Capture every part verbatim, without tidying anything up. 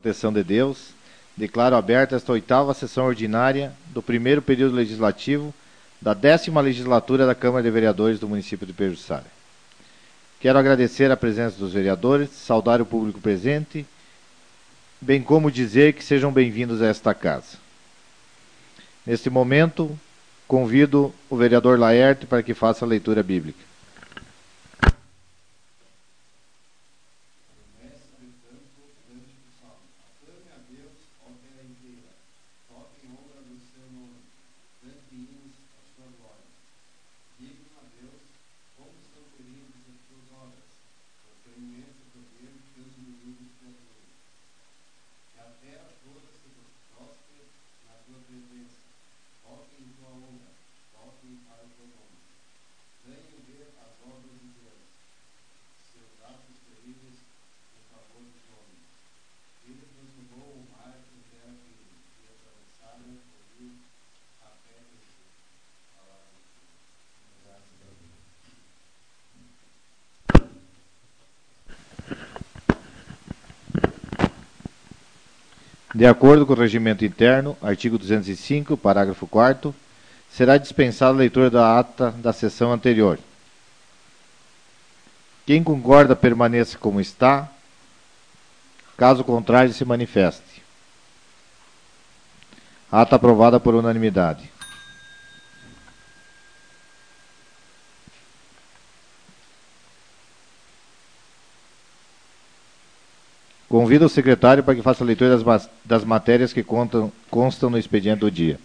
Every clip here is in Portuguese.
Proteção de Deus, declaro aberta esta oitava sessão ordinária do primeiro período legislativo da décima legislatura da Câmara de Vereadores do município de Pejuçara. Quero agradecer a presença dos vereadores, saudar o público presente, bem como dizer que sejam bem-vindos a esta casa. Neste momento, convido o vereador Laerte para que faça a leitura bíblica. De acordo com o regimento interno, artigo duzentos e cinco, parágrafo quarto, será dispensada a leitura da ata da sessão anterior. Quem concorda permaneça como está, caso contrário se manifeste. Ata aprovada por unanimidade. Convido o secretário para que faça a leitura das, das matérias que contam, constam no expediente do dia.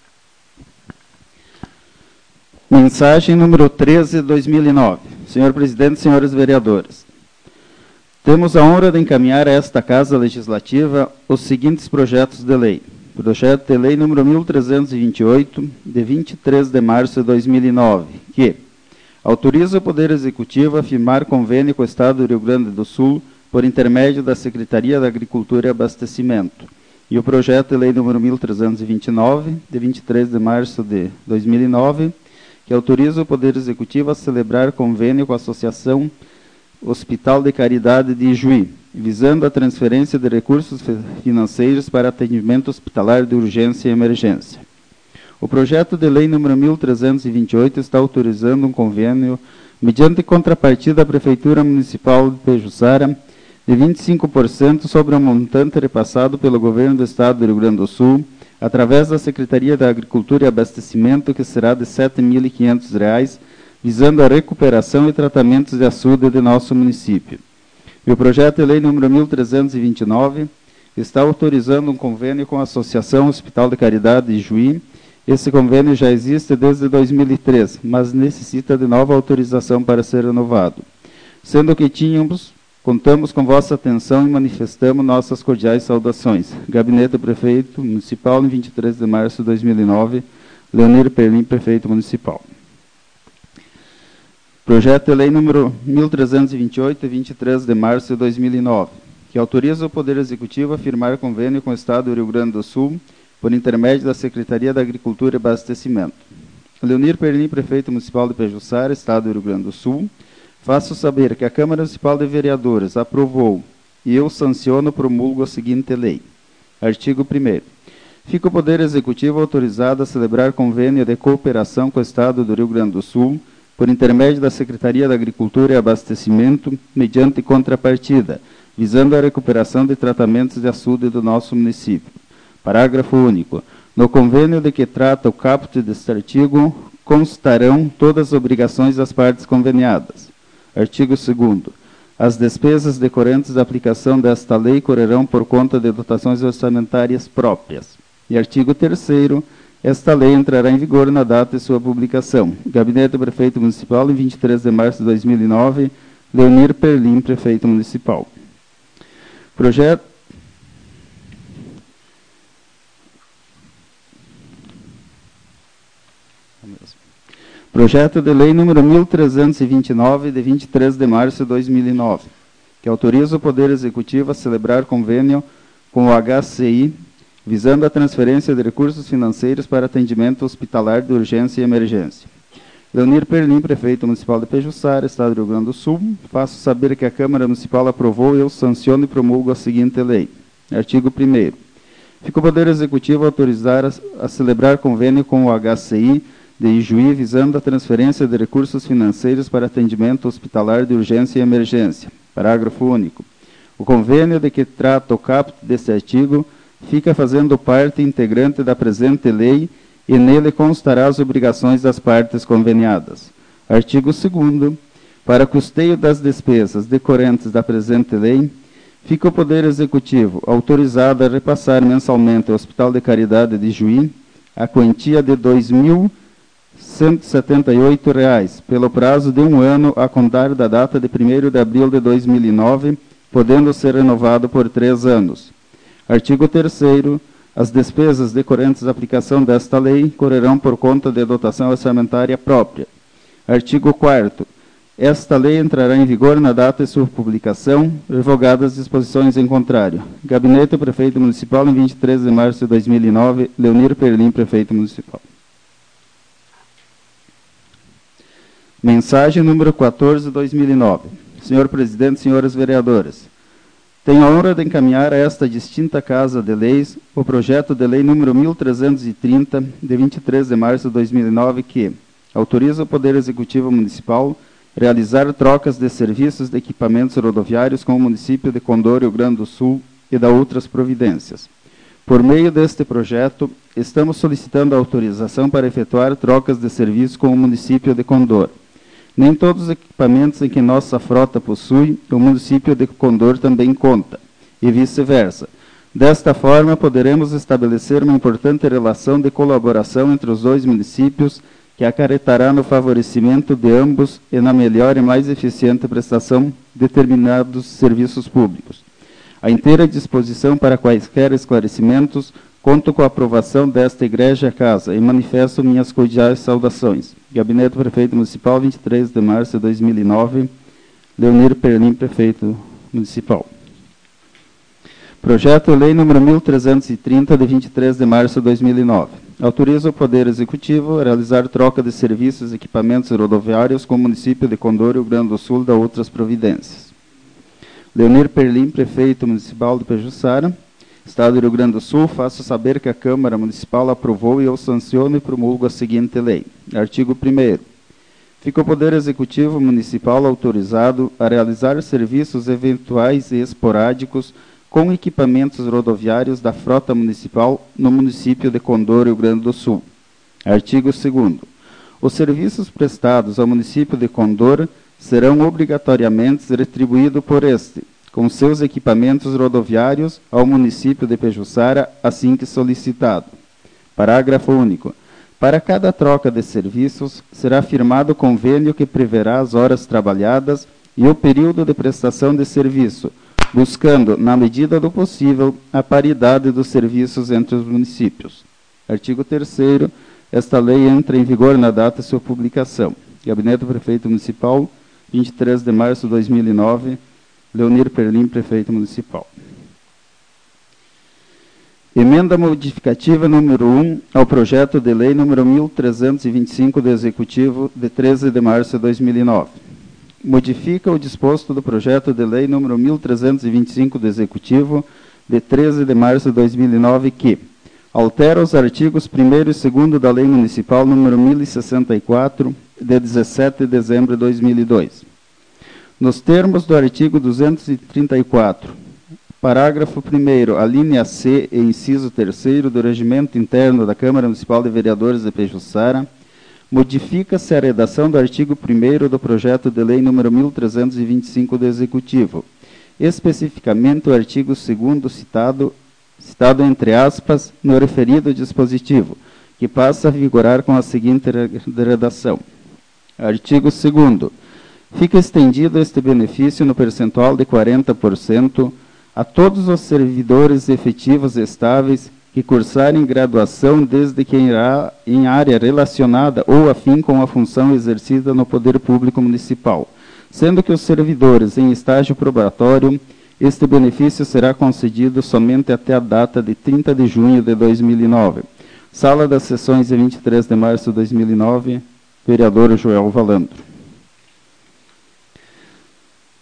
Mensagem número treze de dois mil e nove. Senhor presidente, senhores vereadores. Temos a honra de encaminhar a esta Casa Legislativa os seguintes projetos de lei. Projeto de lei número mil trezentos e vinte e oito, de vinte e três de março de dois mil e nove, que autoriza o Poder Executivo a firmar convênio com o Estado do Rio Grande do Sul por intermédio da Secretaria da Agricultura e Abastecimento. E o projeto de lei número mil trezentos e vinte e nove, de vinte e três de março de dois mil e nove, que autoriza o Poder Executivo a celebrar convênio com a Associação Hospital de Caridade de Ijuí, visando a transferência de recursos financeiros para atendimento hospitalar de urgência e emergência. O projeto de lei número mil trezentos e vinte e oito está autorizando um convênio mediante contrapartida à Prefeitura Municipal de Pejuçara de vinte e cinco por cento sobre o montante repassado pelo Governo do Estado do Rio Grande do Sul, através da Secretaria da Agricultura e Abastecimento, que será de sete mil e quinhentos reais, visando a recuperação e tratamentos de açude de nosso município. E o projeto de lei número mil trezentos e vinte e nove está autorizando um convênio com a Associação Hospital de Caridade de Ijuí. Esse convênio já existe desde dois mil e três, mas necessita de nova autorização para ser renovado. Sendo que tínhamos, contamos com vossa atenção e manifestamos nossas cordiais saudações. Gabinete do Prefeito Municipal, em vinte e três de março de dois mil e nove, Leonir Perlim, Prefeito Municipal. Projeto de lei número mil trezentos e vinte e oito, de vinte e três de março de dois mil e nove, que autoriza o Poder Executivo a firmar convênio com o Estado do Rio Grande do Sul, por intermédio da Secretaria da Agricultura e Abastecimento. Leonir Perlim, Prefeito Municipal de Pejuçara, Estado do Rio Grande do Sul, faço saber que a Câmara Municipal de Vereadores aprovou e eu sanciono promulgo a seguinte lei. Artigo primeiro. Fica o Poder Executivo autorizado a celebrar convênio de cooperação com o Estado do Rio Grande do Sul, por intermédio da Secretaria da Agricultura e Abastecimento, mediante contrapartida, visando a recuperação de tratamentos de açude do nosso município. Parágrafo único. No convênio de que trata o caput deste artigo, constarão todas as obrigações das partes conveniadas. Artigo segundo. As despesas decorrentes da aplicação desta lei correrão por conta de dotações orçamentárias próprias. E artigo terceiro. Esta lei entrará em vigor na data de sua publicação. Gabinete do Prefeito Municipal, em vinte e três de março de dois mil e nove, Leonir Perlim, Prefeito Municipal. Projeto... Projeto de lei número mil trezentos e vinte e nove, de vinte e três de março de dois mil e nove, que autoriza o Poder Executivo a celebrar convênio com o H C I, visando a transferência de recursos financeiros para atendimento hospitalar de urgência e emergência. Leonir Perlim, Prefeito Municipal de Pejuçara, Estado do Rio Grande do Sul, faço saber que a Câmara Municipal aprovou e eu sanciono e promulgo a seguinte lei. Artigo primeiro. Fica o Poder Executivo autorizar a, a celebrar convênio com o H C I de Ijuí visando a transferência de recursos financeiros para atendimento hospitalar de urgência e emergência. Parágrafo único. O convênio de que trata o caput deste artigo fica fazendo parte integrante da presente lei e nele constará as obrigações das partes conveniadas. Artigo segundo. Para custeio das despesas decorrentes da presente lei, fica o Poder Executivo autorizado a repassar mensalmente ao Hospital de Caridade de Ijuí a quantia de dois mil cento e setenta e oito reais, pelo prazo de um ano a contar da data de primeiro de abril de dois mil e nove, podendo ser renovado por três anos. Artigo terceiro. As despesas decorrentes da aplicação desta lei correrão por conta de dotação orçamentária própria. Artigo quarto. Esta lei entrará em vigor na data de sua publicação, revogadas as disposições em contrário. Gabinete do Prefeito Municipal, em vinte e três de março de dois mil e nove, Leonir Perlim, Prefeito Municipal. Mensagem número quatorze de dois mil e nove. Senhor Presidente, senhoras vereadoras, tenho a honra de encaminhar a esta distinta Casa de Leis o projeto de lei número mil trezentos e trinta, de vinte e três de março de dois mil e nove, que autoriza o Poder Executivo Municipal realizar trocas de serviços de equipamentos rodoviários com o município de Condor, Rio Grande do Sul, e da outras providências. Por meio deste projeto, estamos solicitando a autorização para efetuar trocas de serviços com o município de Condor. Nem todos os equipamentos em que nossa frota possui, o município de Condor também conta, e vice-versa. Desta forma, poderemos estabelecer uma importante relação de colaboração entre os dois municípios, que acarretará no favorecimento de ambos e na melhor e mais eficiente prestação de determinados serviços públicos. À inteira disposição para quaisquer esclarecimentos, conto com a aprovação desta Igreja Casa e manifesto minhas cordiais saudações. Gabinete do Prefeito Municipal, vinte e três de março de dois mil e nove, Leonir Perlim, Prefeito Municipal. Projeto de Lei número mil trezentos e trinta, de vinte e três de março de dois mil e nove. Autoriza o Poder Executivo a realizar troca de serviços e equipamentos rodoviários com o município de Condor, Rio Grande do Sul, da outras providências. Leonir Perlim, Prefeito Municipal de Pejuçara, Estado do Rio Grande do Sul, faço saber que a Câmara Municipal aprovou e eu sanciono e promulgo a seguinte lei. Artigo primeiro. Fica o Poder Executivo Municipal autorizado a realizar serviços eventuais e esporádicos com equipamentos rodoviários da frota municipal no município de Condor, Rio Grande do Sul. Artigo segundo. Os serviços prestados ao município de Condor serão obrigatoriamente retribuídos por este, com seus equipamentos rodoviários, ao município de Pejuçara, assim que solicitado. Parágrafo único. Para cada troca de serviços, será firmado convênio que preverá as horas trabalhadas e o período de prestação de serviço, buscando, na medida do possível, a paridade dos serviços entre os municípios. Artigo terceiro. Esta lei entra em vigor na data de sua publicação. Gabinete do Prefeito Municipal, vinte e três de março de dois mil e nove, Leonir Perlim, Prefeito Municipal. Emenda modificativa número um ao projeto de lei número mil trezentos e vinte e cinco do Executivo, de treze de março de dois mil e nove. Modifica o disposto do projeto de lei número mil trezentos e vinte e cinco do Executivo, de treze de março de dois mil e nove, que altera os artigos primeiro e segundo da Lei Municipal número mil e sessenta e quatro, de dezessete de dezembro de dois mil e dois. Nos termos do artigo duzentos e trinta e quatro, parágrafo primeiro, a linha C e inciso terceiro do Regimento Interno da Câmara Municipal de Vereadores de Pejuçara, modifica-se a redação do artigo primeiro do projeto de lei número mil trezentos e vinte e cinco do Executivo, especificamente o artigo segundo citado, citado entre aspas, no referido dispositivo, que passa a vigorar com a seguinte redação. Artigo segundo. Fica estendido este benefício no percentual de quarenta por cento a todos os servidores efetivos estáveis que cursarem graduação desde que irá em área relacionada ou afim com a função exercida no Poder Público Municipal, sendo que os servidores em estágio probatório, este benefício será concedido somente até a data de trinta de junho de dois mil e nove. Sala das Sessões, de vinte e três de março de dois mil e nove, vereador Joel Valandro.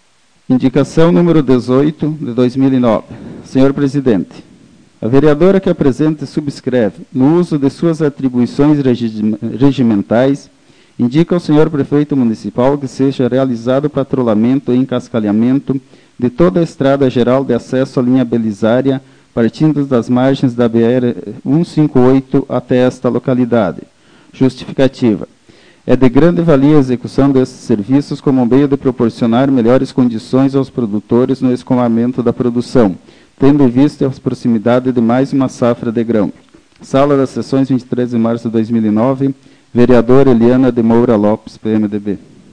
Indicação número dezoito, de dois mil e nove. Senhor Presidente, a vereadora que apresenta e subscreve, no uso de suas atribuições regimentais, indica ao senhor Prefeito Municipal que seja realizado o patrulhamento e encascalhamento de toda a estrada geral de acesso à linha belisária, partindo das margens da B R cento e cinquenta e oito até esta localidade. Justificativa. É de grande valia a execução destes serviços como meio de proporcionar melhores condições aos produtores no escoamento da produção, tendo em vista a proximidade de mais uma safra de grão. Sala das Sessões, vinte e três de março de dois mil e nove, vereadora Eliana de Moura Lopes, P M D B.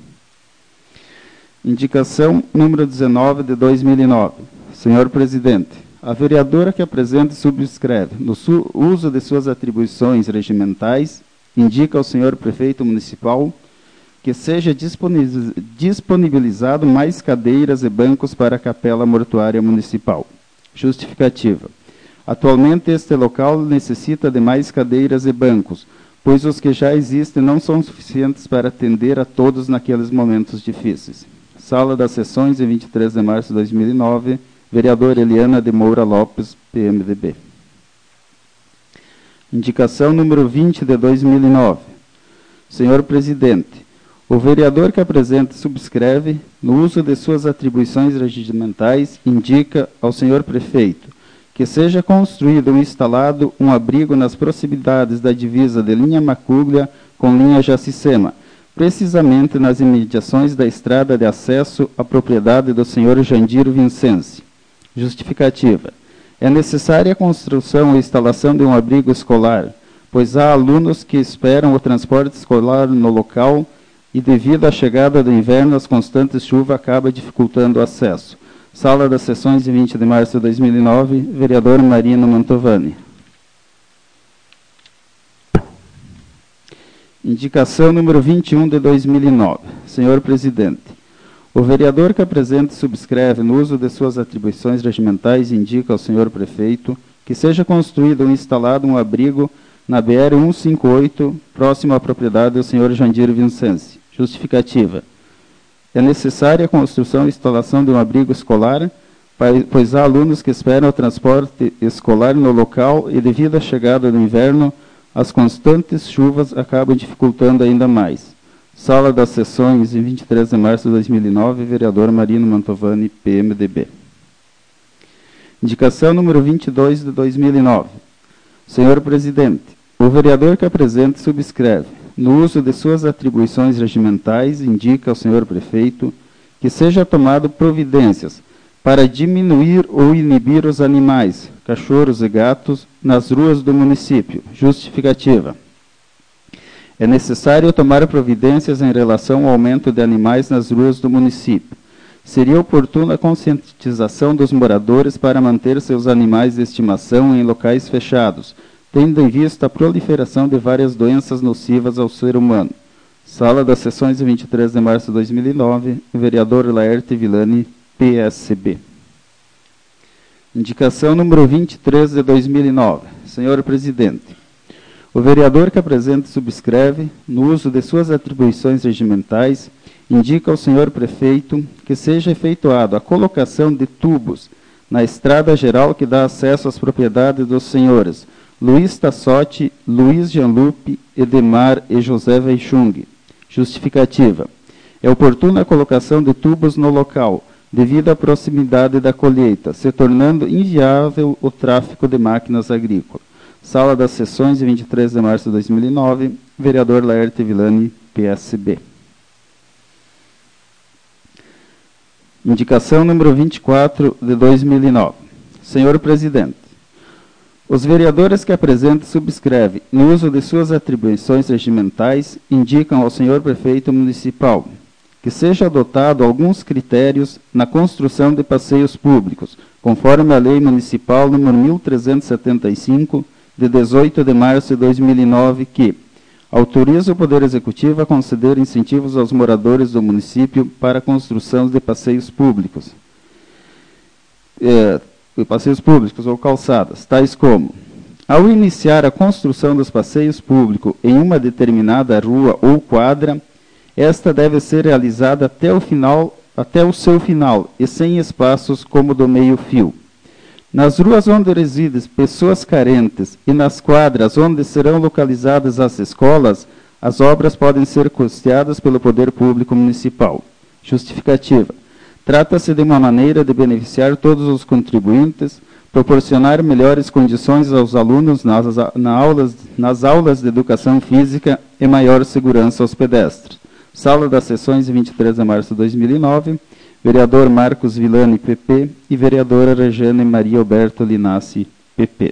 Indicação número dezenove de dois mil e nove. Senhor Presidente, a vereadora que apresenta e subscreve, no uso de suas atribuições regimentais, indica ao senhor Prefeito Municipal que seja disponibilizado mais cadeiras e bancos para a Capela Mortuária Municipal. Justificativa. Atualmente, este local necessita de mais cadeiras e bancos, pois os que já existem não são suficientes para atender a todos naqueles momentos difíceis. Sala das Sessões, em vinte e três de março de dois mil e nove, vereadora Eliana de Moura Lopes, P M D B. Indicação número vinte de dois mil e nove. Senhor Presidente, o vereador que apresenta e subscreve, no uso de suas atribuições regimentais, indica ao senhor Prefeito que seja construído ou instalado um abrigo nas proximidades da divisa de linha Macuglia com linha Jacicema, precisamente nas imediações da estrada de acesso à propriedade do senhor Jandiro Vincenzi. Justificativa. É necessária a construção ou instalação de um abrigo escolar, pois há alunos que esperam o transporte escolar no local e, devido à chegada do inverno, as constantes chuvas acabam dificultando o acesso. Sala das Sessões, de vinte de março de dois mil e nove, vereador Marino Mantovani. Indicação número vinte e um de dois mil e nove. Senhor Presidente, o vereador que apresenta e subscreve, no uso de suas atribuições regimentais, indica ao senhor Prefeito que seja construído ou instalado um abrigo na B R cento e cinquenta e oito, próximo à propriedade do senhor Jandiro Vincenzi. Justificativa. É necessária a construção e instalação de um abrigo escolar, pois há alunos que esperam o transporte escolar no local e, devido à chegada do inverno, as constantes chuvas acabam dificultando ainda mais. Sala das Sessões, em vinte e três de março de dois mil e nove, vereador Marino Mantovani, P M D B. Indicação número vinte e dois de dois mil e nove. Senhor Presidente, o vereador que apresenta e subscreve, no uso de suas atribuições regimentais, indica ao senhor Prefeito que seja tomado providências para diminuir ou inibir os animais, cachorros e gatos, nas ruas do município. Justificativa. É necessário tomar providências em relação ao aumento de animais nas ruas do município. Seria oportuna a conscientização dos moradores para manter seus animais de estimação em locais fechados, tendo em vista a proliferação de várias doenças nocivas ao ser humano. Sala das Sessões, de vinte e três de março de dois mil e nove, vereador Laerte Villani, P S B. Indicação número vinte e três de dois mil e nove. Senhor Presidente, o vereador que apresenta e subscreve, no uso de suas atribuições regimentais, indica ao senhor Prefeito que seja efetuada a colocação de tubos na estrada geral que dá acesso às propriedades dos senhores Luiz Tassotti, Luiz Gianlupe, Edemar e José Veixung. Justificativa. É oportuna a colocação de tubos no local, devido à proximidade da colheita, se tornando inviável o tráfego de máquinas agrícolas. Sala das Sessões, de vinte e três de março de dois mil e nove, vereador Laerte Villani, P S B. Indicação número vinte e quatro de dois mil e nove. Senhor Presidente, os vereadores que apresentam e subscrevem, no uso de suas atribuições regimentais, indicam ao senhor Prefeito Municipal que seja adotado alguns critérios na construção de passeios públicos, conforme a Lei Municipal número mil trezentos e setenta e cinco, de dezoito de março de dois mil e nove, que autoriza o Poder Executivo a conceder incentivos aos moradores do município para a construção de passeios públicos. É, passeios públicos ou calçadas, tais como: ao iniciar a construção dos passeios públicos em uma determinada rua ou quadra, esta deve ser realizada até o final até o seu final e sem espaços como do meio-fio. Nas ruas onde residem pessoas carentes e nas quadras onde serão localizadas as escolas, as obras podem ser custeadas pelo poder público municipal. Justificativa. Trata-se de uma maneira de beneficiar todos os contribuintes, proporcionar melhores condições aos alunos nas, na aulas, nas aulas de educação física e maior segurança aos pedestres. Sala das sessões, vinte e três de março de dois mil e nove, vereador Marcos Villani, P P, e vereadora Rejane Maria Alberto Linassi, P P.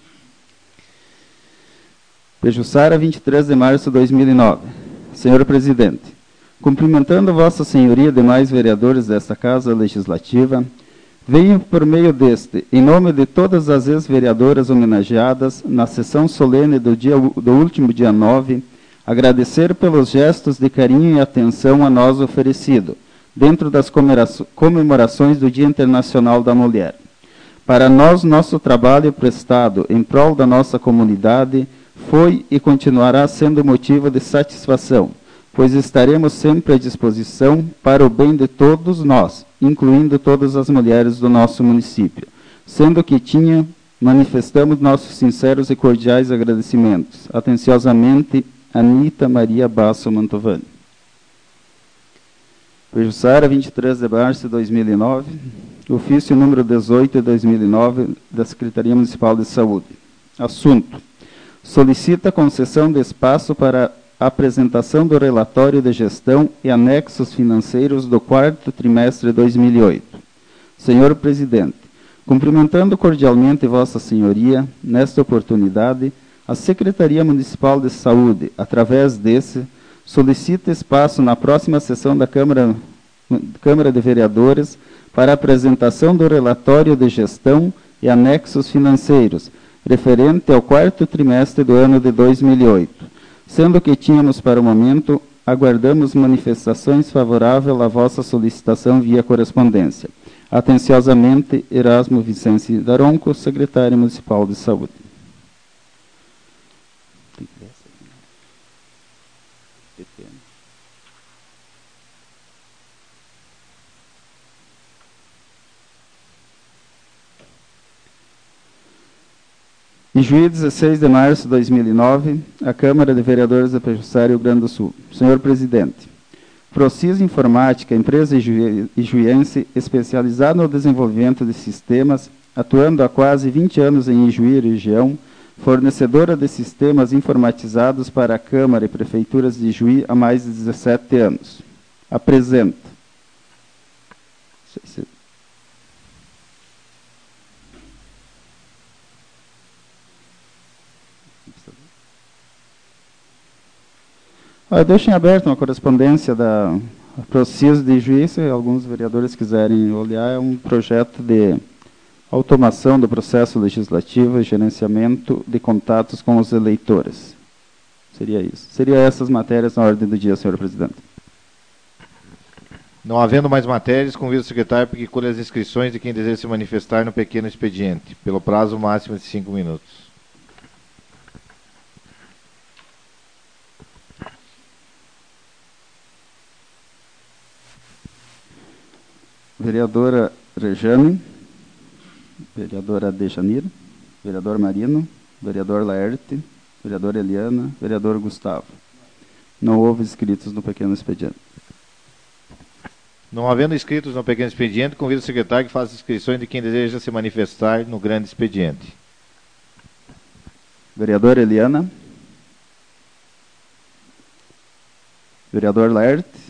Pejuçara, vinte e três de março de dois mil e nove. Senhor Presidente, cumprimentando Vossa Senhoria e demais vereadores desta Casa Legislativa, venho por meio deste, em nome de todas as ex-vereadoras homenageadas na sessão solene do, dia, do último dia nove, agradecer pelos gestos de carinho e atenção a nós oferecido, dentro das comemorações do Dia Internacional da Mulher. Para nós, nosso trabalho prestado em prol da nossa comunidade foi e continuará sendo motivo de satisfação, pois estaremos sempre à disposição para o bem de todos nós, incluindo todas as mulheres do nosso município. Sendo que tinha, manifestamos nossos sinceros e cordiais agradecimentos. Atenciosamente, Anita Maria Basso Mantovani. Pejuçara, vinte e três de março de dois mil e nove, ofício número dezoito de dois mil e nove, da Secretaria Municipal de Saúde. Assunto: solicita concessão de espaço para a apresentação do relatório de gestão e anexos financeiros do quarto trimestre de dois mil e oito. Senhor Presidente, cumprimentando cordialmente Vossa Senhoria, nesta oportunidade, a Secretaria Municipal de Saúde, através desse, solicita espaço na próxima sessão da Câmara, Câmara de Vereadores para a apresentação do relatório de gestão e anexos financeiros, referente ao quarto trimestre do ano de dois mil e oito. Sendo que tínhamos para o momento, aguardamos manifestações favoráveis à vossa solicitação via correspondência. Atenciosamente, Erasmo Vicente Daronco, Secretário Municipal de Saúde. Em Juiz, dezesseis de março de dois mil e nove, a Câmara de Vereadores de Pejuçara, Rio Grande do Sul. Senhor Presidente, Procis Informática, empresa ijuiense especializada no desenvolvimento de sistemas, atuando há quase vinte anos em Ijuí e região, fornecedora de sistemas informatizados para a Câmara e Prefeituras de Ijuí há mais de dezessete anos. Apresento. Eu deixo em aberto uma correspondência da Procis de Ijuí, se alguns vereadores quiserem olhar. É um projeto de automação do processo legislativo e gerenciamento de contatos com os eleitores. Seria isso. Seriam essas matérias na ordem do dia, senhor presidente. Não havendo mais matérias, convido o secretário para que colhe as inscrições de quem deseja se manifestar no pequeno expediente, pelo prazo máximo de cinco minutos. Vereadora Rejane, vereadora Dejanir, vereador Marino, vereador Laerte, vereadora Eliana, vereador Gustavo. Não houve inscritos no pequeno expediente. Não havendo inscritos no pequeno expediente, convido o secretário que faça inscrições de quem deseja se manifestar no grande expediente. Vereadora Eliana, vereador Laerte,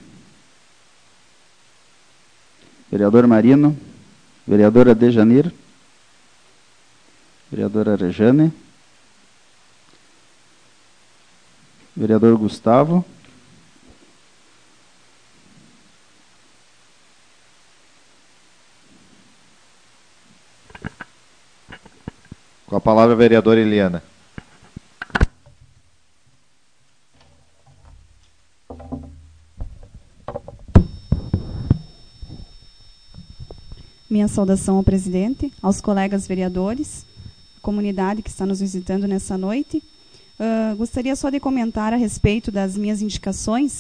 vereador Marino, vereadora Dejanir, vereadora Rejane, vereador Gustavo, com a palavra a vereadora Eliana. Minha saudação ao presidente, aos colegas vereadores, comunidade que está nos visitando nessa noite. Uh, gostaria só de comentar a respeito das minhas indicações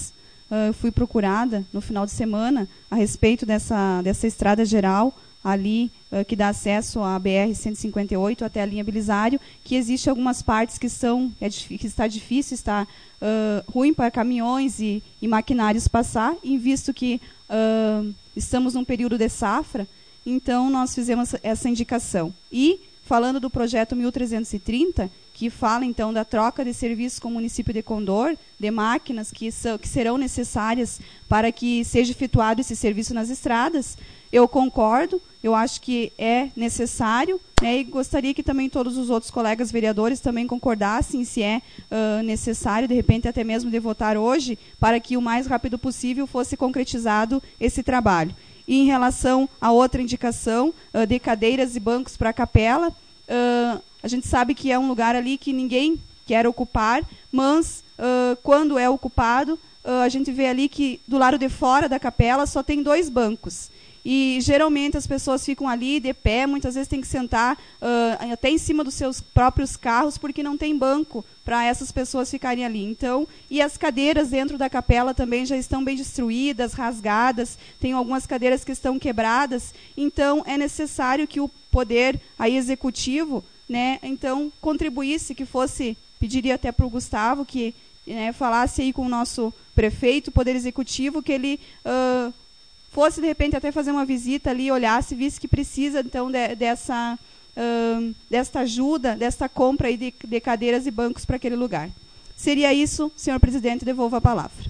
uh, fui procurada no final de semana a respeito dessa, dessa estrada geral ali, uh, que dá acesso à B R cento e cinquenta e oito até a linha Belisário, que existe algumas partes que, são, é, que está difícil, está uh, ruim para caminhões e, e maquinários passar, e visto que uh, estamos num período de safra, então nós fizemos essa indicação. E, falando do projeto mil trezentos e trinta, que fala então da troca de serviços com o município de Condor, de máquinas que, são, que serão necessárias para que seja efetuado esse serviço nas estradas, eu concordo, eu acho que é necessário, né, e gostaria que também todos os outros colegas vereadores também concordassem se é uh, necessário, de repente até mesmo de votar hoje, para que o mais rápido possível fosse concretizado esse trabalho. E em relação a outra indicação uh, de cadeiras e bancos para a capela, uh, a gente sabe que é um lugar ali que ninguém quer ocupar, mas uh, quando é ocupado, uh, a gente vê ali que do lado de fora da capela só tem dois bancos. E geralmente as pessoas ficam ali de pé, muitas vezes tem que sentar uh, até em cima dos seus próprios carros, porque não tem banco para essas pessoas ficarem ali. Então, e as cadeiras dentro da capela também já estão bem destruídas, rasgadas, tem algumas cadeiras que estão quebradas. Então, é necessário que o poder aí, executivo, né, então, contribuísse, que fosse, pediria até para o Gustavo, que né, falasse aí com o nosso prefeito, poder executivo, que ele... Uh, fosse, de repente, até fazer uma visita ali, olhasse, visse que precisa, então, de, dessa, uh, desta ajuda, desta compra aí de, de cadeiras e bancos para aquele lugar. Seria isso, senhor presidente, devolvo a palavra.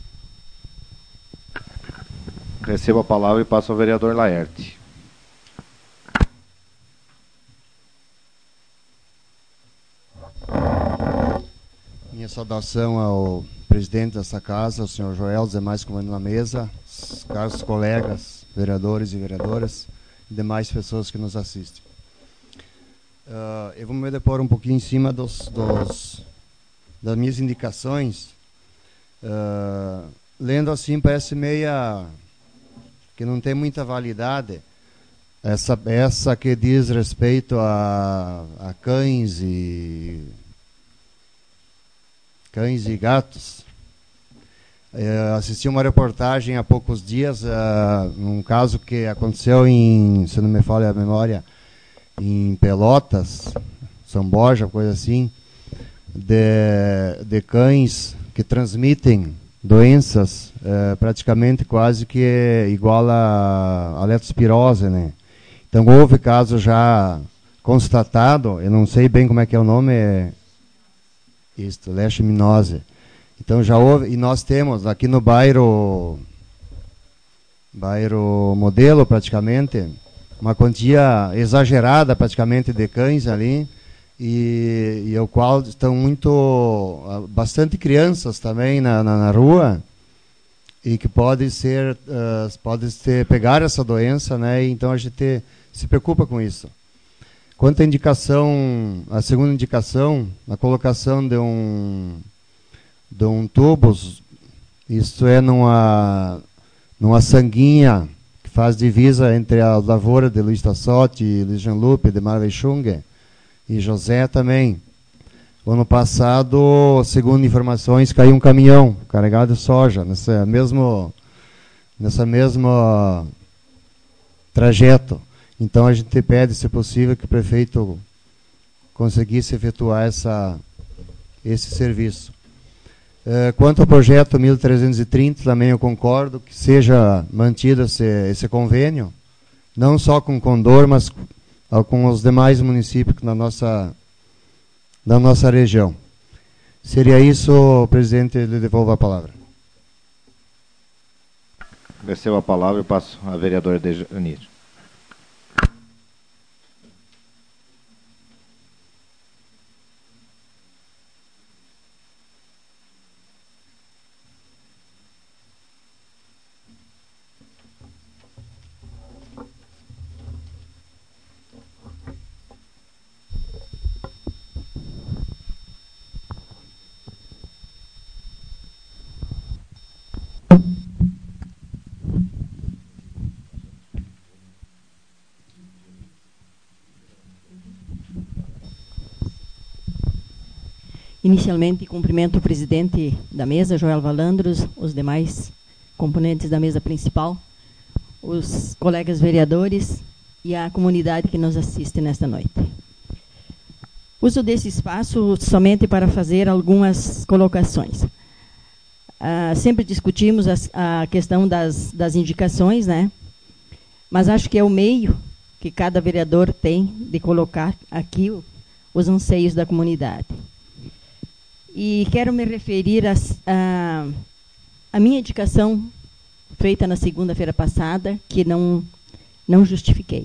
Recebo a palavra e passo ao vereador Laerte. Minha saudação ao presidente dessa casa, o senhor Joel, os demais comandantes na mesa, os caros colegas, vereadores e vereadoras, e demais pessoas que nos assistem. Uh, eu vou me depor um pouquinho em cima dos, dos, das minhas indicações. Uh, lendo assim, parece meia... que não tem muita validade. Essa, essa que diz respeito a, a cães e... cães e gatos. Eu assisti uma reportagem há poucos dias, uh, num caso que aconteceu em, se não me falha a memória, em Pelotas, São Borja, coisa assim, de, de cães que transmitem doenças uh, praticamente quase que é igual a, a leptospirose, né? Então houve caso já constatado, eu não sei bem como é que é o nome, é isto, leishmaniose. Então já houve, e nós temos aqui no bairro, bairro Modelo praticamente, uma quantia exagerada praticamente de cães ali, e, e o qual estão muito, bastante crianças também na, na, na rua, e que pode ser, uh, pode ter, pegar essa doença, né? E então a gente se preocupa com isso. Quanto à indicação, a segunda indicação, a colocação de um, de um tubo, isto é numa, numa sanguinha que faz divisa entre a lavoura de Luiz Tassotti, Luiz Jean-Lupe, de Marley Chung e José também. O ano passado, segundo informações, caiu um caminhão carregado de soja nessa mesmo, nessa mesma trajeto. Então a gente pede, se possível, que o prefeito conseguisse efetuar essa, esse serviço. Uh, quanto ao projeto mil trezentos e trinta, também eu concordo que seja mantido esse, esse convênio, não só com Condor, mas com os demais municípios da nossa, da nossa região. Seria isso, presidente, lhe devolvo a palavra. Recebo a palavra e passo a vereadora Dejanir. Inicialmente, cumprimento o presidente da mesa, Joel Valandros, os demais componentes da mesa principal, os colegas vereadores e a comunidade que nos assiste nesta noite. Uso desse espaço somente para fazer algumas colocações. Ah, sempre discutimos as, a questão das, das indicações, né? Mas acho que é o meio que cada vereador tem de colocar aqui o, os anseios da comunidade. E quero me referir a, a, a minha indicação feita na segunda-feira passada, que não, não justifiquei.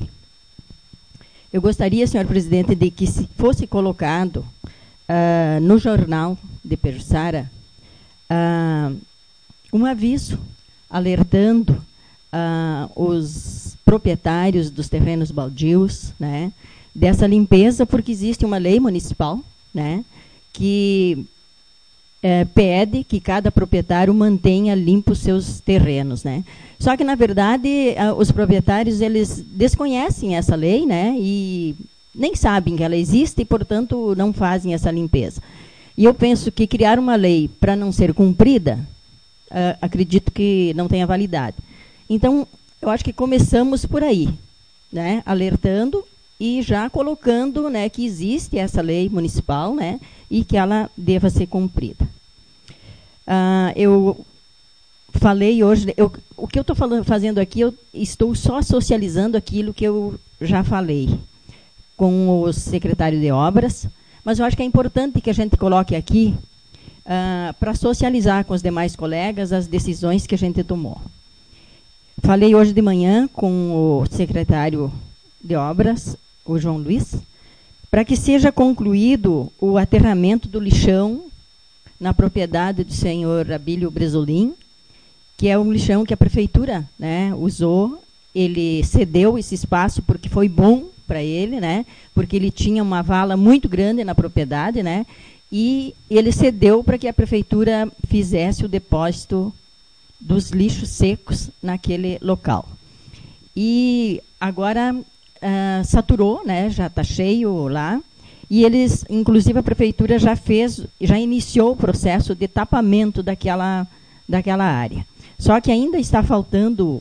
Eu gostaria, senhor presidente, de que se fosse colocado uh, no jornal de Pejuçara uh, um aviso alertando uh, os proprietários dos terrenos baldios, né, dessa limpeza, porque existe uma lei municipal, né, que é, pede que cada proprietário mantenha limpos seus terrenos, né? Só que, na verdade, os proprietários eles desconhecem essa lei, né? E nem sabem que ela existe e, portanto, não fazem essa limpeza. E eu penso que criar uma lei para não ser cumprida, uh, acredito que não tenha validade. Então, eu acho que começamos por aí, né? Alertando e já colocando, né, que existe essa lei municipal, né, e que ela deva ser cumprida. Uh, eu falei hoje, eu, o que eu estou fazendo aqui, eu estou só socializando aquilo que eu já falei com o secretário de obras, mas eu acho que é importante que a gente coloque aqui uh, para socializar com os demais colegas as decisões que a gente tomou. Falei hoje de manhã com o secretário de obras, o João Luiz, para que seja concluído o aterramento do lixão na propriedade do senhor Abílio Bresolim, que é um lixão que a prefeitura, né, usou. Ele cedeu esse espaço porque foi bom para ele, né, porque ele tinha uma vala muito grande na propriedade, né, e ele cedeu para que a prefeitura fizesse o depósito dos lixos secos naquele local. E agora uh, saturou, né, já está cheio lá, e eles, inclusive a prefeitura já fez, já iniciou o processo de tapamento daquela, daquela área. Só que ainda está faltando uh,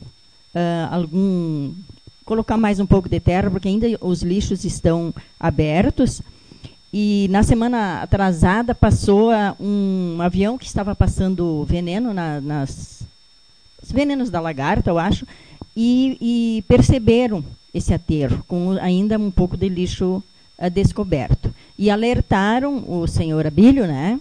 algum, colocar mais um pouco de terra, porque ainda os lixos estão abertos. E na semana atrasada passou um avião que estava passando veneno na, nas os venenos da lagarta, eu acho, e, e perceberam esse aterro, com ainda um pouco de lixo uh, descoberto. E alertaram o senhor Abílio, né,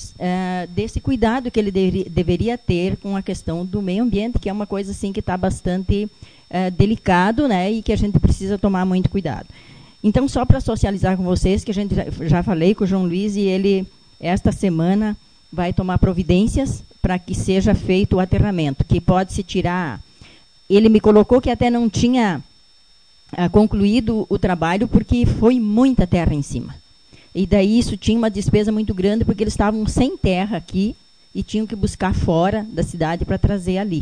uh, desse cuidado que ele deve, deveria ter com a questão do meio ambiente, que é uma coisa assim, que está bastante uh, delicado, né, e que a gente precisa tomar muito cuidado. Então, só para socializar com vocês, que a gente já, já falei com o João Luiz, e ele, esta semana, vai tomar providências para que seja feito o aterramento, que pode se tirar. Ele me colocou que até não tinha ah, concluído o trabalho, porque foi muita terra em cima. E daí isso tinha uma despesa muito grande, porque eles estavam sem terra aqui e tinham que buscar fora da cidade para trazer ali.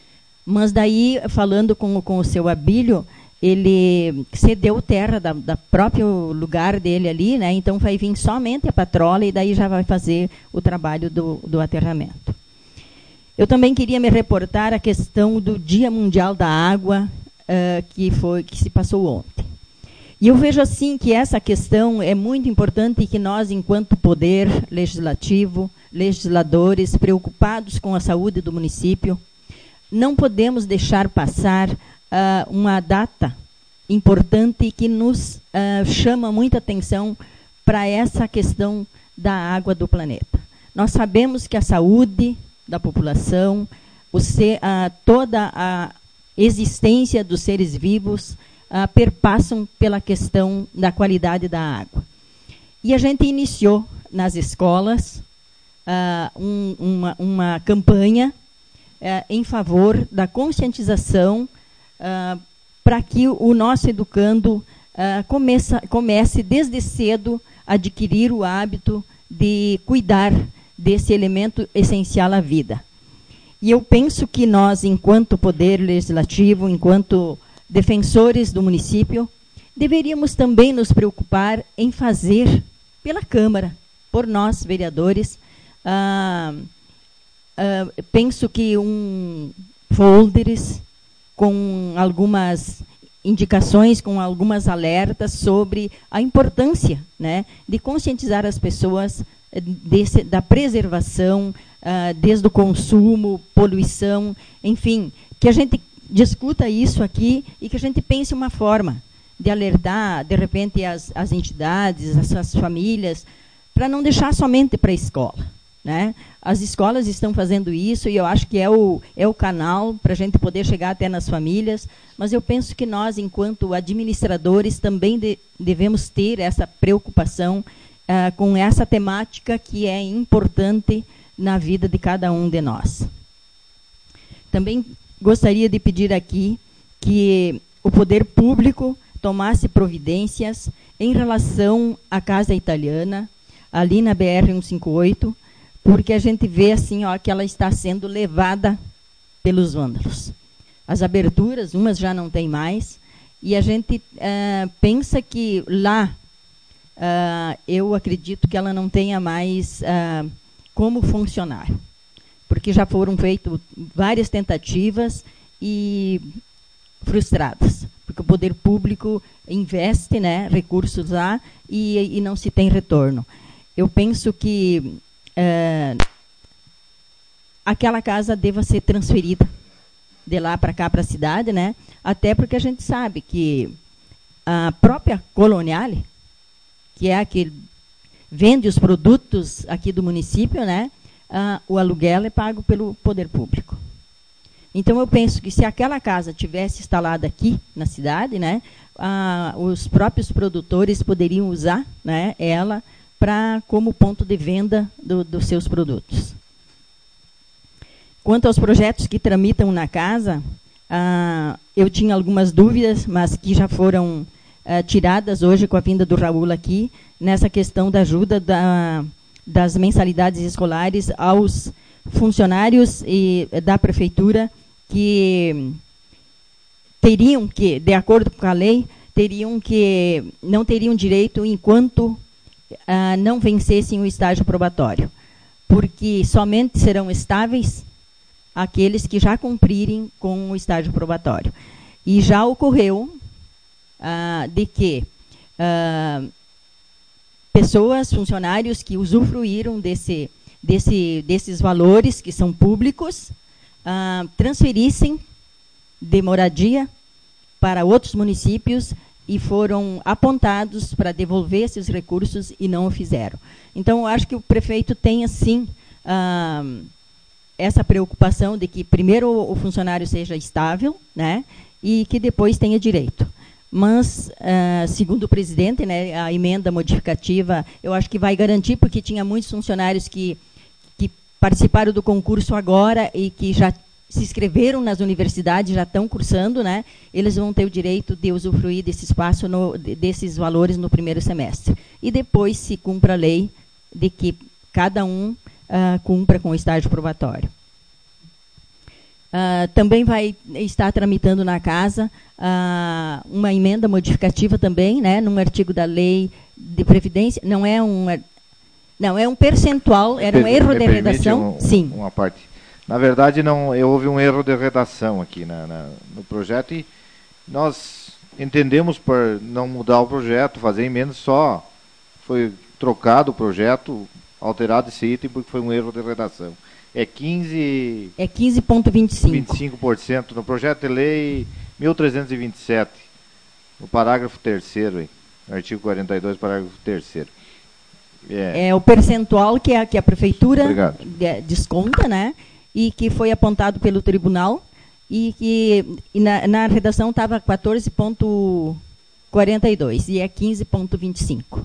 Mas daí, falando com, com o seu Abílio, ele cedeu terra da, da próprio lugar dele ali, né? Então vai vir somente a patrola e daí já vai fazer o trabalho do, do aterramento. Eu também queria me reportar a questão do Dia Mundial da Água, uh, que, foi, que se passou ontem. E eu vejo assim que essa questão é muito importante, e que nós, enquanto poder legislativo, legisladores preocupados com a saúde do município, não podemos deixar passar Uh, uma data importante que nos uh, chama muita atenção para essa questão da água do planeta. Nós sabemos que a saúde da população, o ser, uh, toda a existência dos seres vivos uh, perpassam pela questão da qualidade da água. E a gente iniciou nas escolas uh, um, uma, uma campanha uh, em favor da conscientização, Uh, para que o nosso educando uh, começa, comece desde cedo a adquirir o hábito de cuidar desse elemento essencial à vida. E eu penso que nós, enquanto poder legislativo, enquanto defensores do município, deveríamos também nos preocupar em fazer, pela Câmara, por nós, vereadores, uh, uh, penso que um folders com algumas indicações, com algumas alertas sobre a importância, né, de conscientizar as pessoas desse, da preservação, uh, desde o consumo, poluição, enfim, que a gente discuta isso aqui e que a gente pense uma forma de alertar, de repente, as, as entidades, as, as famílias, para não deixar somente para a escola, né? As escolas estão fazendo isso e eu acho que é o, é o canal para a gente poder chegar até nas famílias, mas eu penso que nós, enquanto administradores, também de, devemos ter essa preocupação uh, com essa temática que é importante na vida de cada um de nós. Também gostaria de pedir aqui que o poder público tomasse providências em relação à Casa Italiana, ali na B R cento e cinquenta e oito, porque a gente vê assim, ó, que ela está sendo levada pelos vândalos. As aberturas, umas já não tem mais, e a gente uh, pensa que lá, uh, eu acredito que ela não tenha mais uh, como funcionar, porque já foram feitas várias tentativas e frustradas, porque o poder público investe, né, recursos lá e, e não se tem retorno. Eu penso que Uh, aquela casa deva ser transferida de lá para cá, para a cidade, né? Até porque a gente sabe que a própria Coloniale, que é a que vende os produtos aqui do município, né? Uh, o aluguel é pago pelo poder público. Então, eu penso que se aquela casa tivesse instalada aqui na cidade, né? Uh, os próprios produtores poderiam usar, né, ela Pra, como ponto de venda do, dos seus produtos. Quanto aos projetos que tramitam na casa, ah, eu tinha algumas dúvidas, mas que já foram ah, tiradas hoje com a vinda do Raul aqui, nessa questão da ajuda da, das mensalidades escolares aos funcionários e, da prefeitura que teriam que, de acordo com a lei, teriam que, não teriam direito enquanto Uh, não vencessem o estágio probatório, porque somente serão estáveis aqueles que já cumprirem com o estágio probatório. E já ocorreu uh, de que uh, pessoas, funcionários que usufruíram desse, desse, desses valores que são públicos, uh, transferissem de moradia para outros municípios e foram apontados para devolver esses recursos e não o fizeram. Então, eu acho que o prefeito tem, assim, ah, essa preocupação de que, primeiro, o funcionário seja estável, né, e que depois tenha direito. Mas, ah, segundo o presidente, né, a emenda modificativa, eu acho que vai garantir, porque tinha muitos funcionários que, que participaram do concurso agora e que já se inscreveram nas universidades, já estão cursando, né? Eles vão ter o direito de usufruir desse espaço, no, desses valores no primeiro semestre. E depois se cumpra a lei de que cada um uh, cumpra com o estágio probatório. Uh, também vai estar tramitando na casa uh, uma emenda modificativa também, né? Num artigo da lei de previdência, não é um, não, é um percentual, era um erro de redação. Um, Sim. Uma parte. Na verdade, não, houve um erro de redação aqui na, na, no projeto e nós entendemos por não mudar o projeto, fazer emenda, só foi trocado o projeto, alterado esse item porque foi um erro de redação. É quinze... É quinze vírgula vinte e cinco. vinte e cinco por cento no projeto de lei mil trezentos e vinte e sete, no parágrafo terceiro, artigo quarenta e dois, parágrafo terceiro. É, é o percentual que a, que a prefeitura Obrigado. desconta, né? E que foi apontado pelo tribunal, e que e na, na redação estava quatorze vírgula quarenta e dois, e é quinze vírgula vinte e cinco.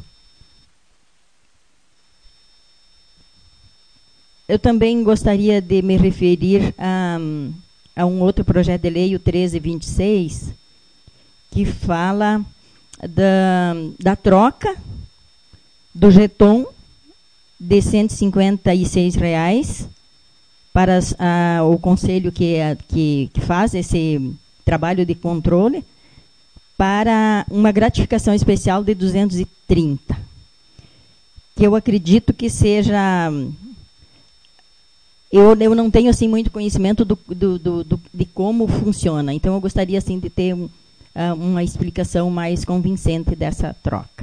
Eu também gostaria de me referir a, a um outro projeto de lei, o treze vinte e seis, que fala da, da troca do jeton de cento e cinquenta e seis reais para a, o conselho que, que, que faz esse trabalho de controle, para uma gratificação especial de duzentos e trinta, que eu acredito que seja eu, eu não tenho assim muito conhecimento do, do, do, do, de como funciona. Então, eu gostaria assim de ter um, uh, uma explicação mais convincente dessa troca.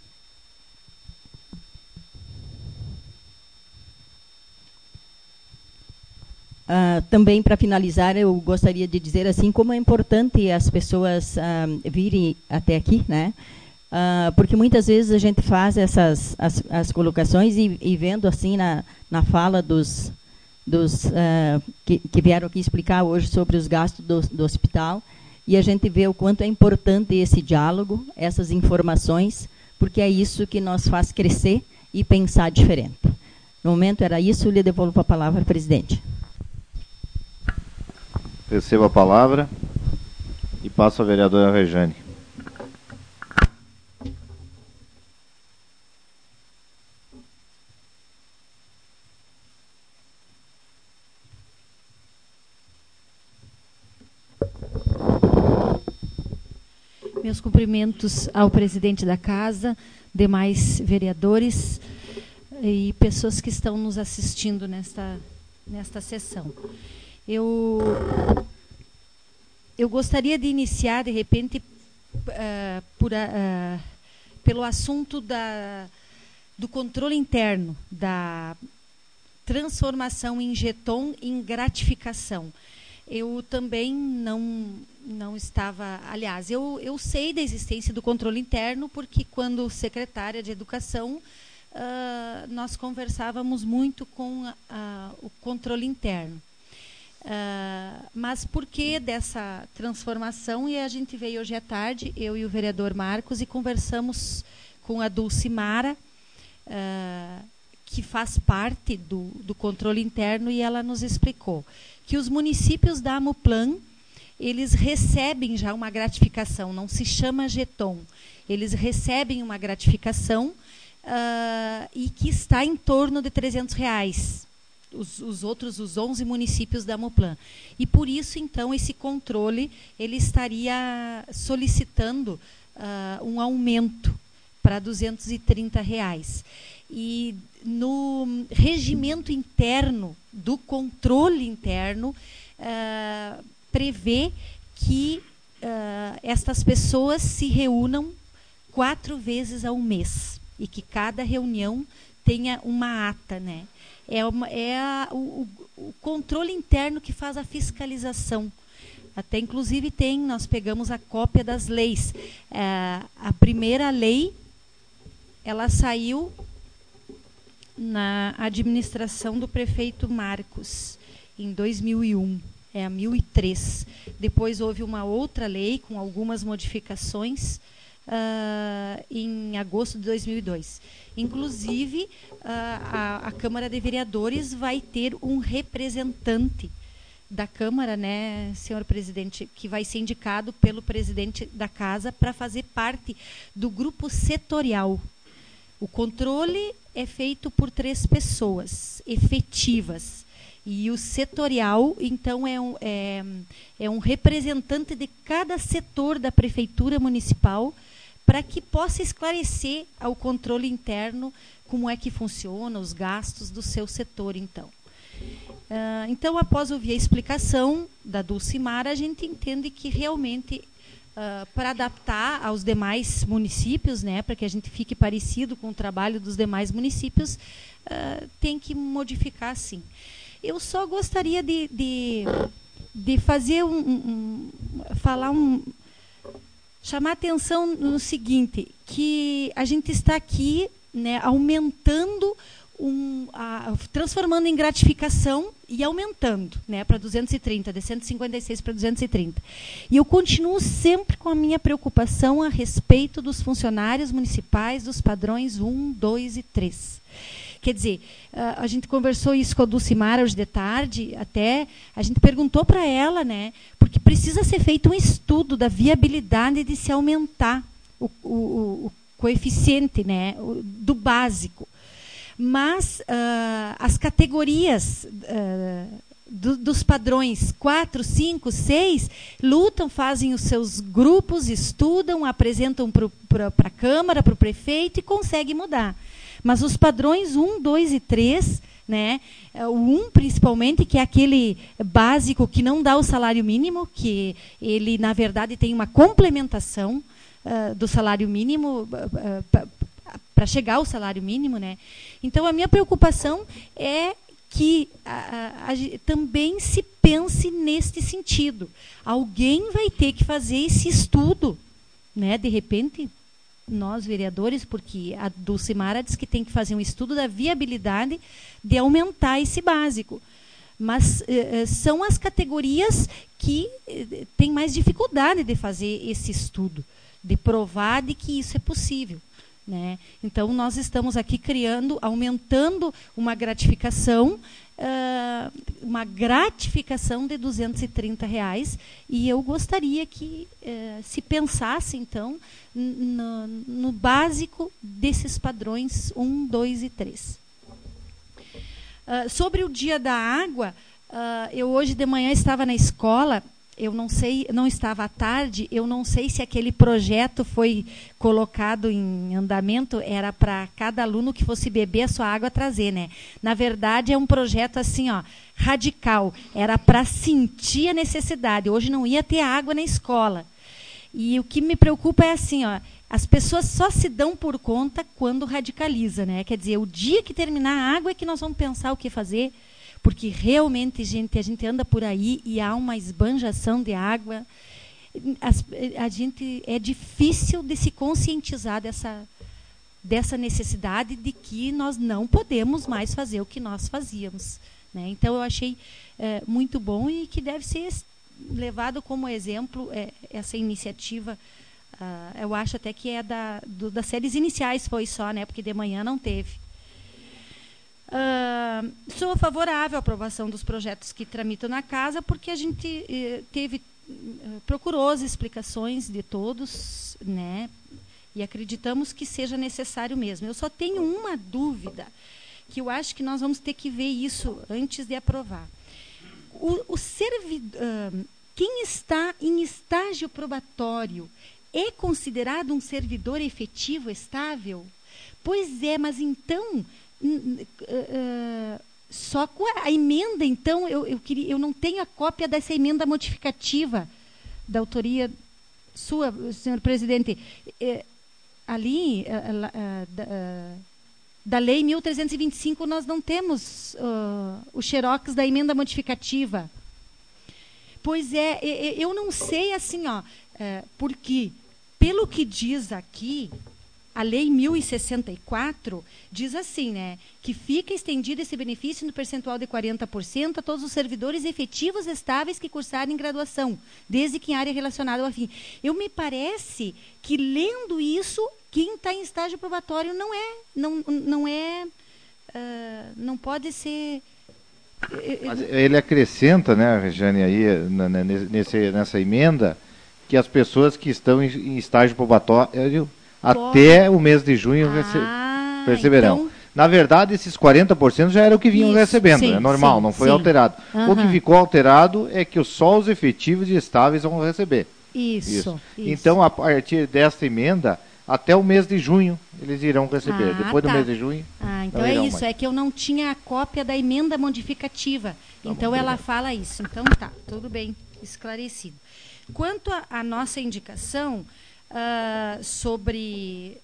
Uh, também, para finalizar, eu gostaria de dizer assim como é importante as pessoas uh, virem até aqui, né? Uh, porque muitas vezes a gente faz essas as, as colocações e, e vendo assim na, na fala dos, dos uh, que, que vieram aqui explicar hoje sobre os gastos do, do hospital, e a gente vê o quanto é importante esse diálogo, essas informações, porque é isso que nos faz crescer e pensar diferente. No momento era isso, eu lhe devolvo a palavra, presidente. Recebo a palavra e passo à vereadora Rejane. Meus cumprimentos ao presidente da casa, demais vereadores e pessoas que estão nos assistindo nesta, nesta sessão. Eu, eu gostaria de iniciar, de repente, uh, por, uh, pelo assunto da, do controle interno, da transformação em jeton em gratificação. Eu também não, não estava... Aliás, eu, eu sei da existência do controle interno, porque quando secretária de Educação, uh, nós conversávamos muito com a, a, o controle interno. Uh, mas por que dessa transformação? E a gente veio hoje à tarde, eu e o vereador Marcos, e conversamos com a Dulcimara, uh, que faz parte do, do controle interno, e ela nos explicou que os municípios da Amuplan, eles recebem já uma gratificação, não se chama jeton, eles recebem uma gratificação uh, e que está em torno de trezentos reais. Os, os outros, os onze municípios da Amuplan. E por isso, então, esse controle ele estaria solicitando uh, um aumento para duzentos e trinta reais. E no regimento interno do controle interno, uh, prevê que uh, estas pessoas se reúnam quatro vezes ao mês e que cada reunião tenha uma ata, né? É, uma, é a, o, o controle interno que faz a fiscalização. Até, inclusive, tem, nós pegamos a cópia das leis. É, a primeira lei, ela saiu na administração do prefeito Marcos, em dois mil e um, é a mil e três. Depois houve uma outra lei, com algumas modificações, Uh, em agosto de dois mil e dois. Inclusive, uh, a, a Câmara de Vereadores vai ter um representante da Câmara, né, senhor presidente, que vai ser indicado pelo presidente da Casa para fazer parte do grupo setorial. O controle é feito por três pessoas efetivas. E o setorial, então, é um, é, é um representante de cada setor da Prefeitura Municipal, para que possa esclarecer ao controle interno como é que funciona os gastos do seu setor, então. Uh, então, após ouvir a explicação da Dulcimara, a gente entende que realmente, uh, para adaptar aos demais municípios, né, para que a gente fique parecido com o trabalho dos demais municípios, uh, tem que modificar, sim. Eu só gostaria de, de, de fazer um, um, falar um... chamar atenção no seguinte, que a gente está aqui, né, aumentando, um, a, transformando em gratificação e aumentando, né, para duzentos e trinta, de cento e cinquenta e seis para duzentos e trinta. E eu continuo sempre com a minha preocupação a respeito dos funcionários municipais dos padrões um, dois e três. Quer dizer, a gente conversou isso com a Dulcimara hoje de tarde, até a gente perguntou para ela, né, porque precisa ser feito um estudo da viabilidade de se aumentar o, o, o coeficiente, né, do básico. Mas uh, as categorias uh, do, dos padrões quatro, cinco, seis lutam, fazem os seus grupos, estudam, apresentam para a Câmara, para o prefeito e conseguem mudar. Mas os padrões um, dois e três, né? O um, principalmente, que é aquele básico que não dá o salário mínimo, que ele, na verdade, tem uma complementação uh, do salário mínimo uh, para chegar ao salário mínimo, né? Então, a minha preocupação é que a, a, a, também se pense neste sentido. Alguém vai ter que fazer esse estudo, né? De repente, nós, vereadores, porque a Dulcimara diz que tem que fazer um estudo da viabilidade de aumentar esse básico. Mas eh, são as categorias que eh, têm mais dificuldade de fazer esse estudo, de provar de que isso é possível, né? Então, nós estamos aqui criando, aumentando uma gratificação, uh, uma gratificação de duzentos e trinta reais, e eu gostaria que uh, se pensasse, então, no, no básico desses padrões um, dois e três. Uh, sobre o Dia da Água, uh, eu hoje de manhã estava na escola. Eu não sei, não estava à tarde, eu não sei se aquele projeto foi colocado em andamento, era para cada aluno que fosse beber a sua água trazer, né? Na verdade, é um projeto assim, ó, radical, era para sentir a necessidade. Hoje não ia ter água na escola. E o que me preocupa é assim, ó, as pessoas só se dão por conta quando radicaliza, né? Quer dizer, o dia que terminar a água é que nós vamos pensar o que fazer. Porque realmente, gente, a gente anda por aí e há uma esbanjação de água. As, a gente, é difícil de se conscientizar dessa, dessa necessidade de que nós não podemos mais fazer o que nós fazíamos, né? Então, eu achei é, muito bom e que deve ser levado como exemplo é, essa iniciativa. Uh, eu acho até que é da, do, das séries iniciais, foi só, né? Porque de manhã não teve. Uh, sou favorável à aprovação dos projetos que tramitam na casa, porque a gente eh, teve, eh, procurou as explicações de todos, né? E acreditamos que seja necessário mesmo. Eu só tenho uma dúvida, que eu acho que nós vamos ter que ver isso antes de aprovar. O, o servidor, uh, quem está em estágio probatório é considerado um servidor efetivo estável? Pois é, mas então... Uh, uh, só com a emenda, então, eu, eu, queria, eu não tenho a cópia dessa emenda modificativa da autoria sua, senhor presidente. É, ali, uh, uh, da, uh, da lei mil trezentos e vinte e cinco, nós não temos uh, o xerox da emenda modificativa. Pois é, eu não sei assim, ó, uh, porque, pelo que diz aqui, a Lei mil e sessenta e quatro diz assim, né, que fica estendido esse benefício no percentual de quarenta por cento a todos os servidores efetivos estáveis que cursarem graduação, desde que em área relacionada ao afim. Eu me parece que, lendo isso, quem está em estágio probatório não é, não, não é, uh, não pode ser... Mas ele acrescenta, né, Regiane, aí, nesse, nessa emenda, que as pessoas que estão em, em estágio probatório... até o mês de junho ah, receberão. Então... Na verdade, esses quarenta por cento já era o que vinham isso, recebendo, sim, é normal, sim, não foi sim. alterado. Uhum. O que ficou alterado é que só os efetivos e estáveis vão receber. Isso, isso. isso. Então, a partir desta emenda, até o mês de junho, eles irão receber. Ah, Depois tá. do mês de junho... Ah, então é isso, mais. É que eu não tinha a cópia da emenda modificativa. Tá então, bom, ela fala isso. Então, tá, tudo bem, esclarecido. Quanto à nossa indicação... Uh, sobre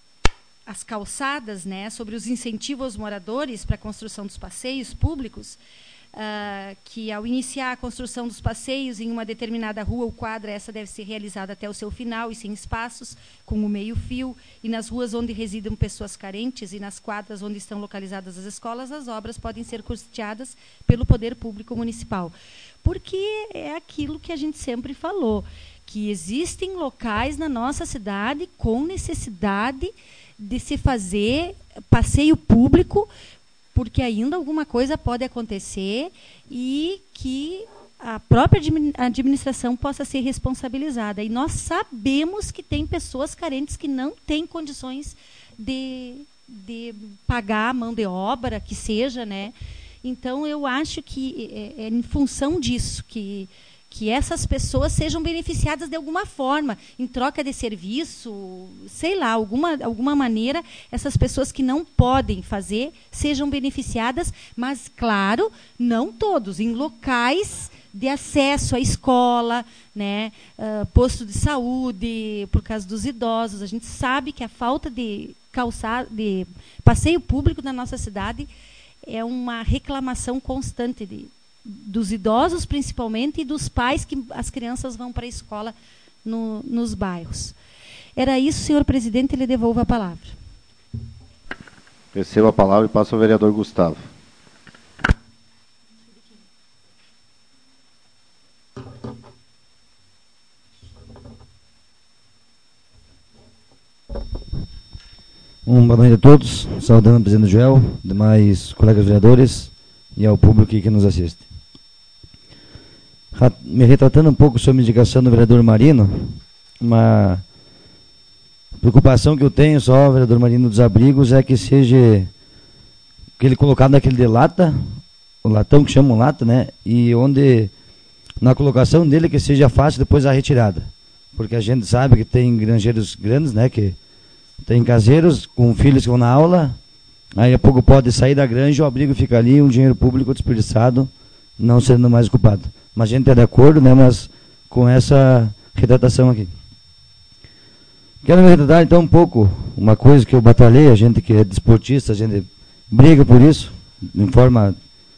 as calçadas, né, sobre os incentivos aos moradores para a construção dos passeios públicos, uh, que ao iniciar a construção dos passeios em uma determinada rua ou quadra, essa deve ser realizada até o seu final e sem espaços, com o meio-fio, e nas ruas onde residam pessoas carentes e nas quadras onde estão localizadas as escolas, as obras podem ser custeadas pelo poder público municipal. Porque é aquilo que a gente sempre falou, que existem locais na nossa cidade com necessidade de se fazer passeio público, porque ainda alguma coisa pode acontecer e que a própria administração possa ser responsabilizada. E nós sabemos que tem pessoas carentes que não têm condições de, de pagar a mão de obra, que seja, né? Então, eu acho que é, é em função disso que... que essas pessoas sejam beneficiadas de alguma forma, em troca de serviço, sei lá, alguma, alguma maneira, essas pessoas que não podem fazer sejam beneficiadas, mas, claro, não todos, em locais de acesso à escola, né, uh, posto de saúde, por causa dos idosos. A gente sabe que a falta de calçado, de passeio público na nossa cidade é uma reclamação constante de dos idosos, principalmente, e dos pais que as crianças vão para a escola no, nos bairros. Era isso, senhor presidente, ele devolve a palavra. Recebo a palavra e passo ao vereador Gustavo. Um boa noite a todos, saudando o presidente Joel, demais colegas vereadores e ao público que nos assiste. Me retratando um pouco sobre a indicação do vereador Marino, uma preocupação que eu tenho só, vereador Marino, dos abrigos, é que seja aquele colocado naquele de lata, o latão que chamam lata, né? E onde, na colocação dele, que seja fácil depois a retirada. Porque a gente sabe que tem granjeiros grandes, né? Que tem caseiros com filhos que vão na aula, aí a pouco pode sair da granja, o abrigo fica ali, um dinheiro público desperdiçado, não sendo mais ocupado. Mas a gente é de acordo, né, mas com essa retratação aqui. Quero me retratar então um pouco, uma coisa que eu batalhei, a gente que é desportista, a gente briga por isso, em forma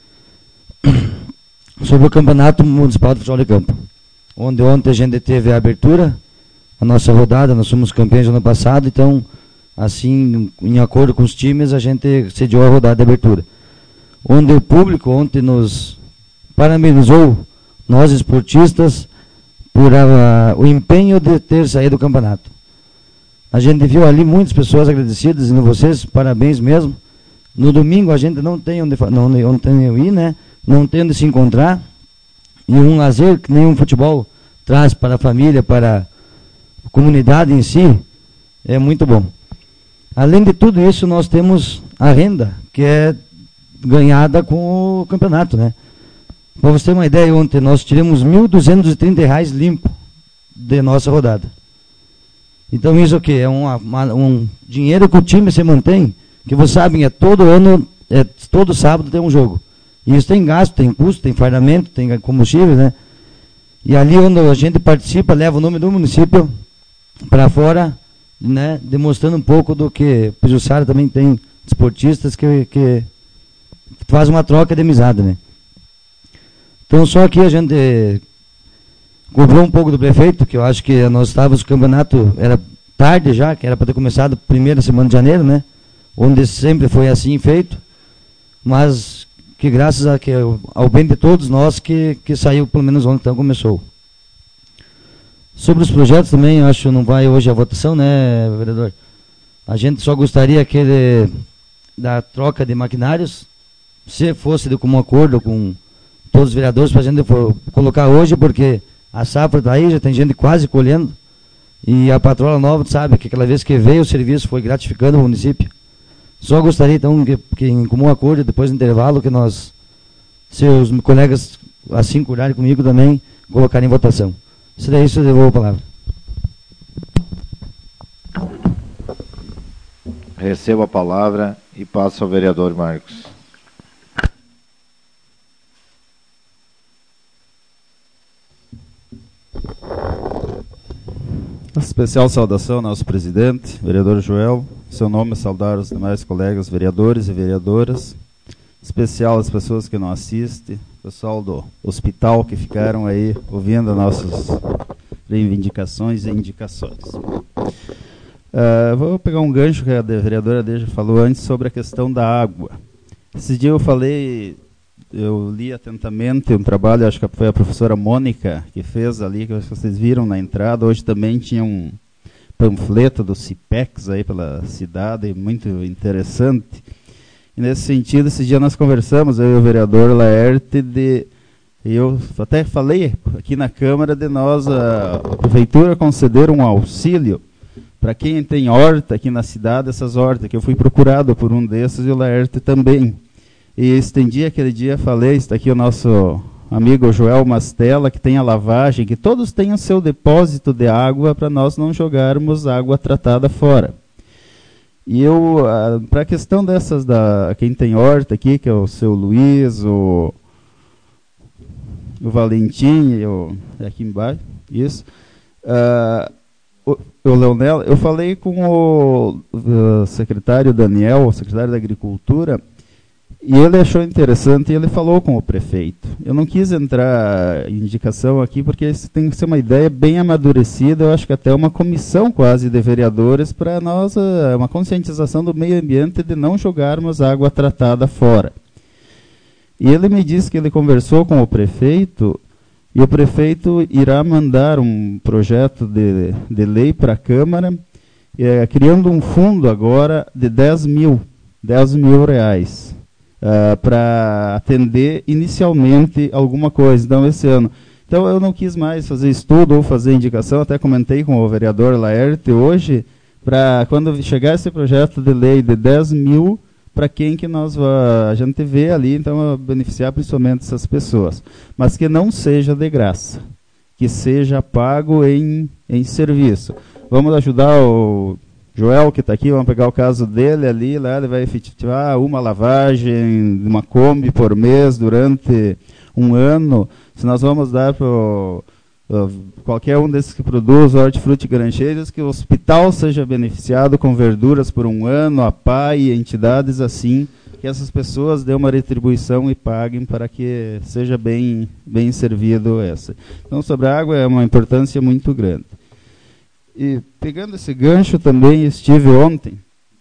sobre o Campeonato Municipal de Futebol de Campo, onde ontem a gente teve a abertura, a nossa rodada, nós fomos campeões no ano passado, então, assim, em acordo com os times, a gente sediou a rodada de abertura. Onde o público ontem nos parabenizou, nós esportistas, por a, o empenho de ter saído do campeonato. A gente viu ali muitas pessoas agradecidas, dizendo vocês, parabéns mesmo. No domingo a gente não tem onde, não, não tem onde ir, né? Não tem onde se encontrar. E um lazer que nenhum futebol traz para a família, para a comunidade em si, é muito bom. Além de tudo isso, nós temos a renda, que é ganhada com o campeonato, né? Para você ter uma ideia, ontem nós tiramos mil duzentos e trinta reais limpo de nossa rodada. Então isso o quê? É uma, uma, um dinheiro que o time se mantém, que vocês sabem, é todo ano, é, todo sábado tem um jogo. E isso tem gasto, tem custo, tem fardamento, tem combustível, né? E ali onde a gente participa, leva o nome do município para fora, né? Demonstrando um pouco do que Pejuçara também tem desportistas que, que faz uma troca de amizade, né? Então, só aqui a gente cobrou um pouco do prefeito, que eu acho que nós estávamos, o campeonato era tarde já, que era para ter começado a primeira semana de janeiro, né? Onde sempre foi assim feito, mas que graças a, que, ao bem de todos nós que, que saiu pelo menos ontem, então começou. Sobre os projetos também, eu acho que não vai hoje a votação, né, vereador? A gente só gostaria que ele, da troca de maquinários, se fosse de comum acordo com todos os vereadores, para a gente for colocar hoje, porque a safra está aí, já tem gente quase colhendo, e a patroa nova sabe que aquela vez que veio o serviço foi gratificando o município. Só gostaria então que, que em comum acordo, depois do intervalo, que nós, se os colegas assim curarem comigo também, colocarem em votação. Se daí isso eu devolvo a palavra. Recebo a palavra e passo ao vereador Marcos. Especial saudação ao nosso presidente, vereador Joel. Seu nome é saudar os demais colegas vereadores e vereadoras. Especial as pessoas que não assistem, pessoal do hospital que ficaram aí ouvindo nossas reivindicações e indicações. Uh, vou pegar um gancho que a vereadora Deja falou antes sobre a questão da água. Esse dia eu falei, eu li atentamente um trabalho, acho que foi a professora Mônica que fez ali, que vocês viram na entrada. Hoje também tinha um panfleto do CIPEX aí pela cidade, muito interessante. E nesse sentido, esse dia nós conversamos, eu e o vereador Laerte, de, eu até falei aqui na Câmara de nós, a, a Prefeitura conceder um auxílio para quem tem horta aqui na cidade, essas hortas, que eu fui procurado por um desses e o Laerte também. E estendi aquele dia, falei, está aqui o nosso amigo Joel Mastella, que tem a lavagem, que todos tenham seu depósito de água para nós não jogarmos água tratada fora. E eu, para a questão dessas, da quem tem horta aqui, que é o seu Luiz, o, o Valentim, e o, aqui embaixo, isso, uh, o, o Leonel, eu falei com o, o secretário Daniel, o secretário da Agricultura, e ele achou interessante e ele falou com o prefeito. Eu não quis entrar em indicação aqui porque isso tem que ser uma ideia bem amadurecida, eu acho que até uma comissão quase de vereadores para nós, uma conscientização do meio ambiente de não jogarmos água tratada fora. E ele me disse que ele conversou com o prefeito e o prefeito irá mandar um projeto de, de lei para a Câmara, é, criando um fundo agora de dez mil reais. Uh, para atender inicialmente alguma coisa, então esse ano. Então eu não quis mais fazer estudo ou fazer indicação, até comentei com o vereador Laerte hoje, para quando chegar esse projeto de lei de dez mil, para quem que nós a gente vê ali, então beneficiar principalmente essas pessoas. Mas que não seja de graça, que seja pago em, em serviço. Vamos ajudar o Joel, que está aqui, vamos pegar o caso dele ali, lá ele vai efetivar uma lavagem, uma Kombi por mês durante um ano. Se nós vamos dar para qualquer um desses que produz hortifruti granjeiros, que o hospital seja beneficiado com verduras por um ano, a P A I, entidades assim, que essas pessoas dêem uma retribuição e paguem para que seja bem, bem servido essa. Então, sobre a água é uma importância muito grande. E pegando esse gancho também, estive ontem,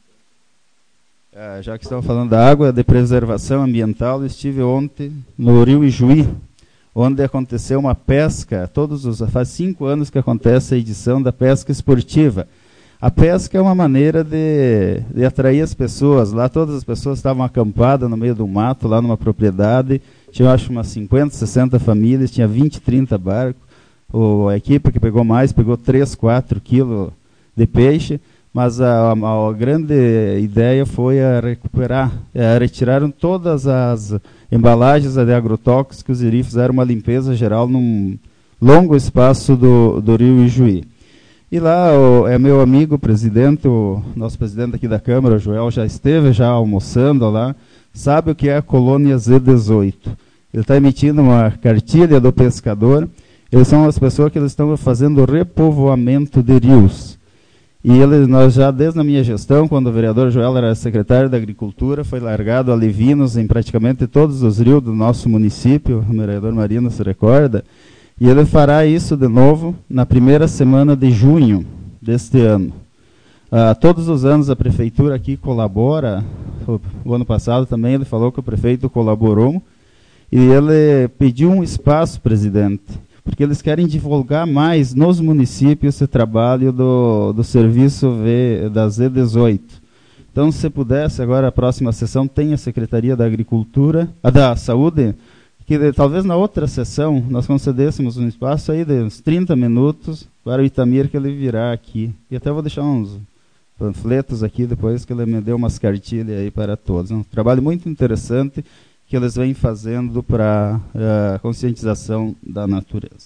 já que estamos falando da água, de preservação ambiental, estive ontem no Rio Ijuí, onde aconteceu uma pesca, todos os, faz cinco anos que acontece a edição da pesca esportiva. A pesca é uma maneira de, de atrair as pessoas. Lá todas as pessoas estavam acampadas no meio do mato, lá numa propriedade, tinha acho umas cinquenta, sessenta famílias, tinha vinte, trinta barcos. O, a equipe que pegou mais, pegou três, quatro quilos de peixe, mas a, a, a grande ideia foi a recuperar, a, retiraram todas as embalagens de agrotóxicos e fizeram uma limpeza geral num longo espaço do, do Rio Ijuí. E lá o, é meu amigo presidente, o nosso presidente aqui da Câmara, o Joel, já esteve já almoçando lá, sabe o que é a colônia Z dezoito. Ele está emitindo uma cartilha do pescador. Eles são as pessoas que eles estão fazendo repovoamento de rios. E eles, nós já, desde a minha gestão, quando o vereador Joel era secretário da Agricultura, foi largado alevinos em praticamente todos os rios do nosso município, o vereador Marino se recorda, e ele fará isso de novo na primeira semana de junho deste ano. Ah, todos os anos a prefeitura aqui colabora, o, o ano passado também ele falou que o prefeito colaborou, e ele pediu um espaço, presidente, porque eles querem divulgar mais nos municípios esse trabalho do, do serviço V, da Z dezoito. Então, se pudesse, agora a próxima sessão tem a Secretaria da Agricultura, a da Saúde, que de, talvez na outra sessão nós concedêssemos um espaço aí de uns trinta minutos para o Itamir, que ele virá aqui. E até vou deixar uns panfletos aqui depois, que ele me deu umas cartilhas aí para todos. É um trabalho muito interessante que eles vêm fazendo para a uh, conscientização da natureza.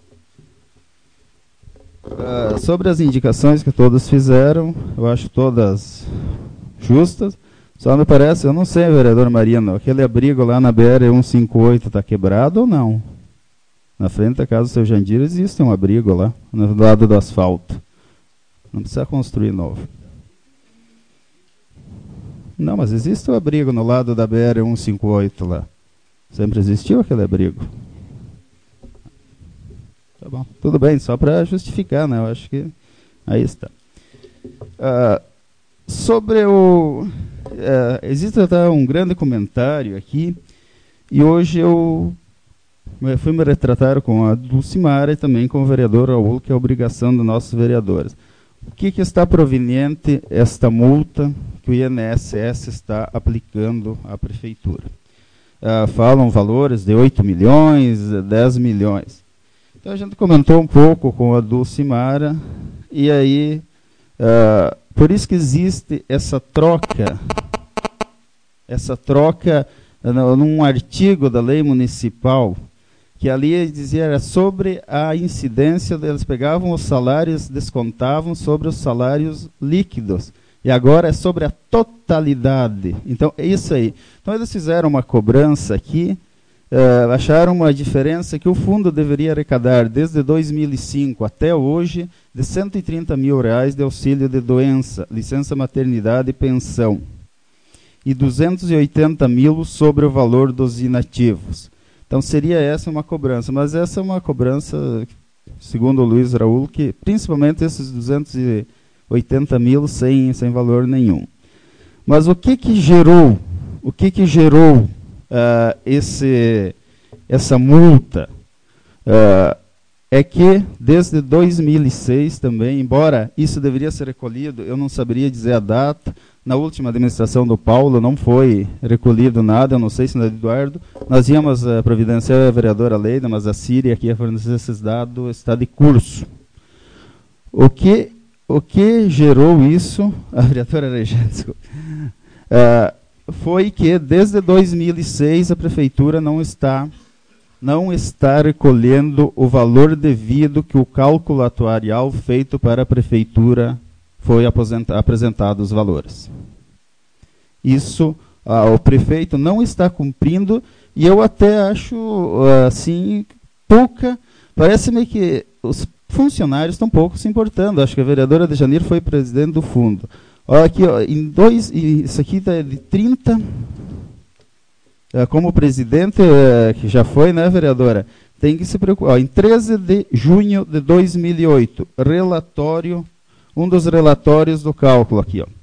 Uh, sobre as indicações que todos fizeram, eu acho todas justas, só me parece, eu não sei, vereador Marino, aquele abrigo lá na B R cento e cinquenta e oito está quebrado ou não? Na frente da casa do seu Jandir existe um abrigo lá, no lado do asfalto. Não precisa construir novo. Não, mas existe o abrigo no lado da B R cento e cinquenta e oito lá. Sempre existiu aquele abrigo. Tá bom. Tudo bem, só para justificar, né? Eu acho que aí está. Uh, sobre o... Uh, existe até um grande comentário aqui, e hoje eu fui me retratar com a Dulcimara e também com o vereador Raul, que é a obrigação dos nossos vereadores. O que, que está proveniente esta multa que o I N S S está aplicando à prefeitura? Uh, falam valores de oito milhões, dez milhões. Então a gente comentou um pouco com a Dulcimara, e aí, uh, por isso que existe essa troca, essa troca uh, num artigo da lei municipal, que ali dizia era sobre a incidência, eles pegavam os salários, descontavam sobre os salários líquidos, e agora é sobre a totalidade. Então, é isso aí. Então, eles fizeram uma cobrança aqui, uh, acharam uma diferença que o fundo deveria arrecadar desde dois mil e cinco até hoje de cento e trinta mil reais de auxílio de doença, licença maternidade e pensão, e duzentos e oitenta mil sobre o valor dos inativos. Então, seria essa uma cobrança, mas essa é uma cobrança, segundo o Luiz Raul, que principalmente esses duzentos e oitenta mil sem, sem valor nenhum. Mas o que que gerou, o que que gerou uh, esse, essa multa? Uh, é que desde dois mil e seis também, embora isso deveria ser recolhido, eu não saberia dizer a data. Na última administração do Paulo não foi recolhido nada, eu não sei se na do Eduardo. Nós íamos uh, providenciar a vereadora Leida, mas a Síria que ia fornecer esses dados está de curso. O que, o que gerou isso, a vereadora Regente, uh, foi que desde dois mil e seis a prefeitura não está, não está recolhendo o valor devido que o cálculo atuarial feito para a prefeitura foi apresentado os valores. Isso, ah, o prefeito não está cumprindo, e eu até acho, assim, pouca, parece-me que os funcionários estão pouco se importando. Acho que a vereadora de Janeiro foi presidente do fundo. Olha aqui, ó, em dois, isso aqui está de trinta, ah, como presidente, ah, que já foi, né, vereadora? Tem que se preocupar. Ó, em treze de junho de dois mil e oito, relatório, um dos relatórios do cálculo aqui, ó.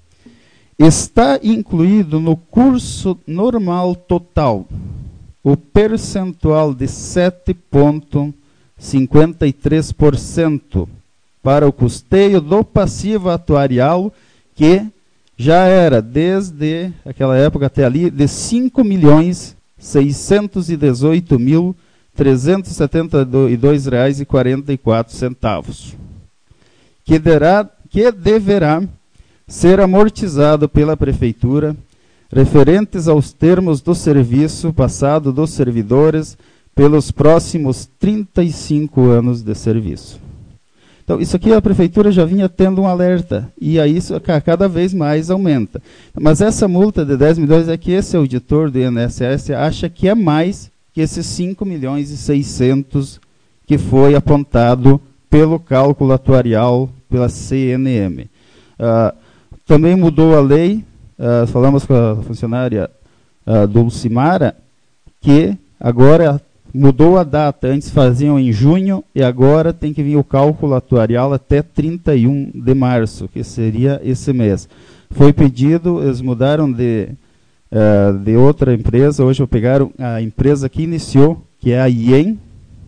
Está incluído no curso normal total o percentual de sete vírgula cinquenta e três por cento para o custeio do passivo atuarial, que já era, desde aquela época até ali, de cinco milhões seiscentos e dezoito mil trezentos e setenta e dois reais e quarenta e quatro centavos, que derá que deverá ser amortizado pela prefeitura, referentes aos termos do serviço passado dos servidores pelos próximos trinta e cinco anos de serviço. Então, isso aqui a prefeitura já vinha tendo um alerta, e aí isso cada vez mais aumenta. Mas essa multa de dez milhões é que esse auditor do I N S S acha que é mais que esses cinco milhões e seiscentos que foi apontado pelo cálculo atuarial pela C N M. Uh, também mudou a lei, uh, falamos com a funcionária uh, Dulcimara, que agora mudou a data, antes faziam em junho, e agora tem que vir o cálculo atuarial até trinta e um de março, que seria esse mês. Foi pedido, eles mudaram de, uh, de outra empresa, hoje pegaram a empresa que iniciou, que é a I E M,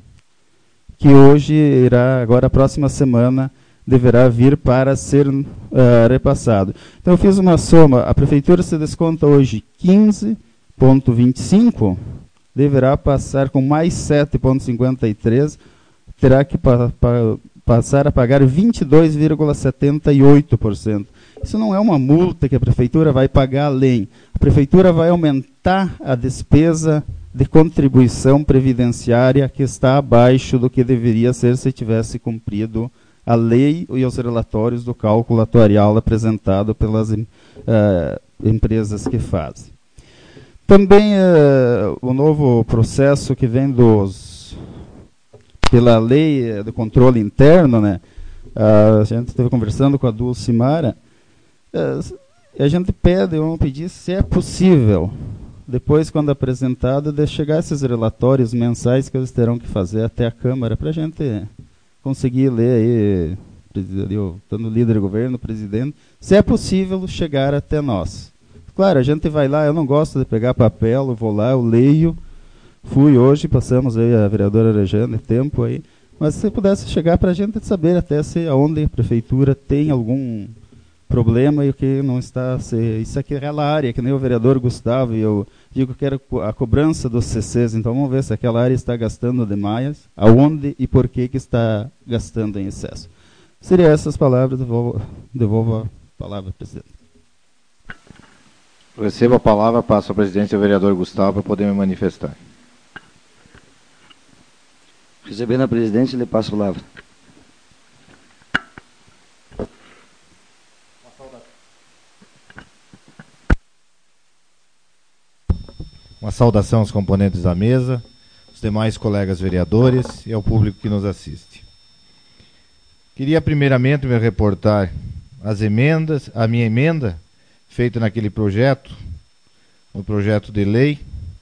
que hoje irá, agora a próxima semana, deverá vir para ser uh, repassado. Então eu fiz uma soma, a prefeitura se desconta hoje quinze vírgula vinte e cinco, deverá passar com mais sete vírgula cinquenta e três, terá que pa pa passar a pagar vinte e dois vírgula setenta e oito por cento. Isso não é uma multa que a prefeitura vai pagar além. A prefeitura vai aumentar a despesa de contribuição previdenciária, que está abaixo do que deveria ser se tivesse cumprido a lei e os relatórios do cálculo atuarial apresentado pelas uh, empresas que fazem. Também uh, o novo processo que vem dos, pela lei do controle interno, né? Uh, a gente esteve conversando com a Dulcimara, uh, a gente pede, vamos pedir se é possível, depois, quando apresentado, de chegar esses relatórios mensais que eles terão que fazer até a Câmara, para a gente conseguir ler aí, estando líder do governo, presidente, se é possível chegar até nós. Claro, a gente vai lá, eu não gosto de pegar papel, eu vou lá, eu leio, fui hoje, passamos aí a vereadora Rejane, tempo aí, mas se pudesse chegar para a gente saber até se aonde a prefeitura tem algum problema e o que não está, se, isso aqui é aquela área, que nem o vereador Gustavo, e eu digo que era a cobrança dos C Cs, então vamos ver se aquela área está gastando demais, aonde e por que que está gastando em excesso. Seriam essas palavras, devolvo, devolvo a palavra, presidente. Recebo a palavra, passo a presidência ao vereador Gustavo para poder me manifestar. Recebendo a presidência, lhe passo a palavra. Uma saudação aos componentes da mesa, os demais colegas vereadores e ao público que nos assiste. Queria primeiramente me reportar as emendas, a minha emenda feita naquele projeto, no projeto de lei,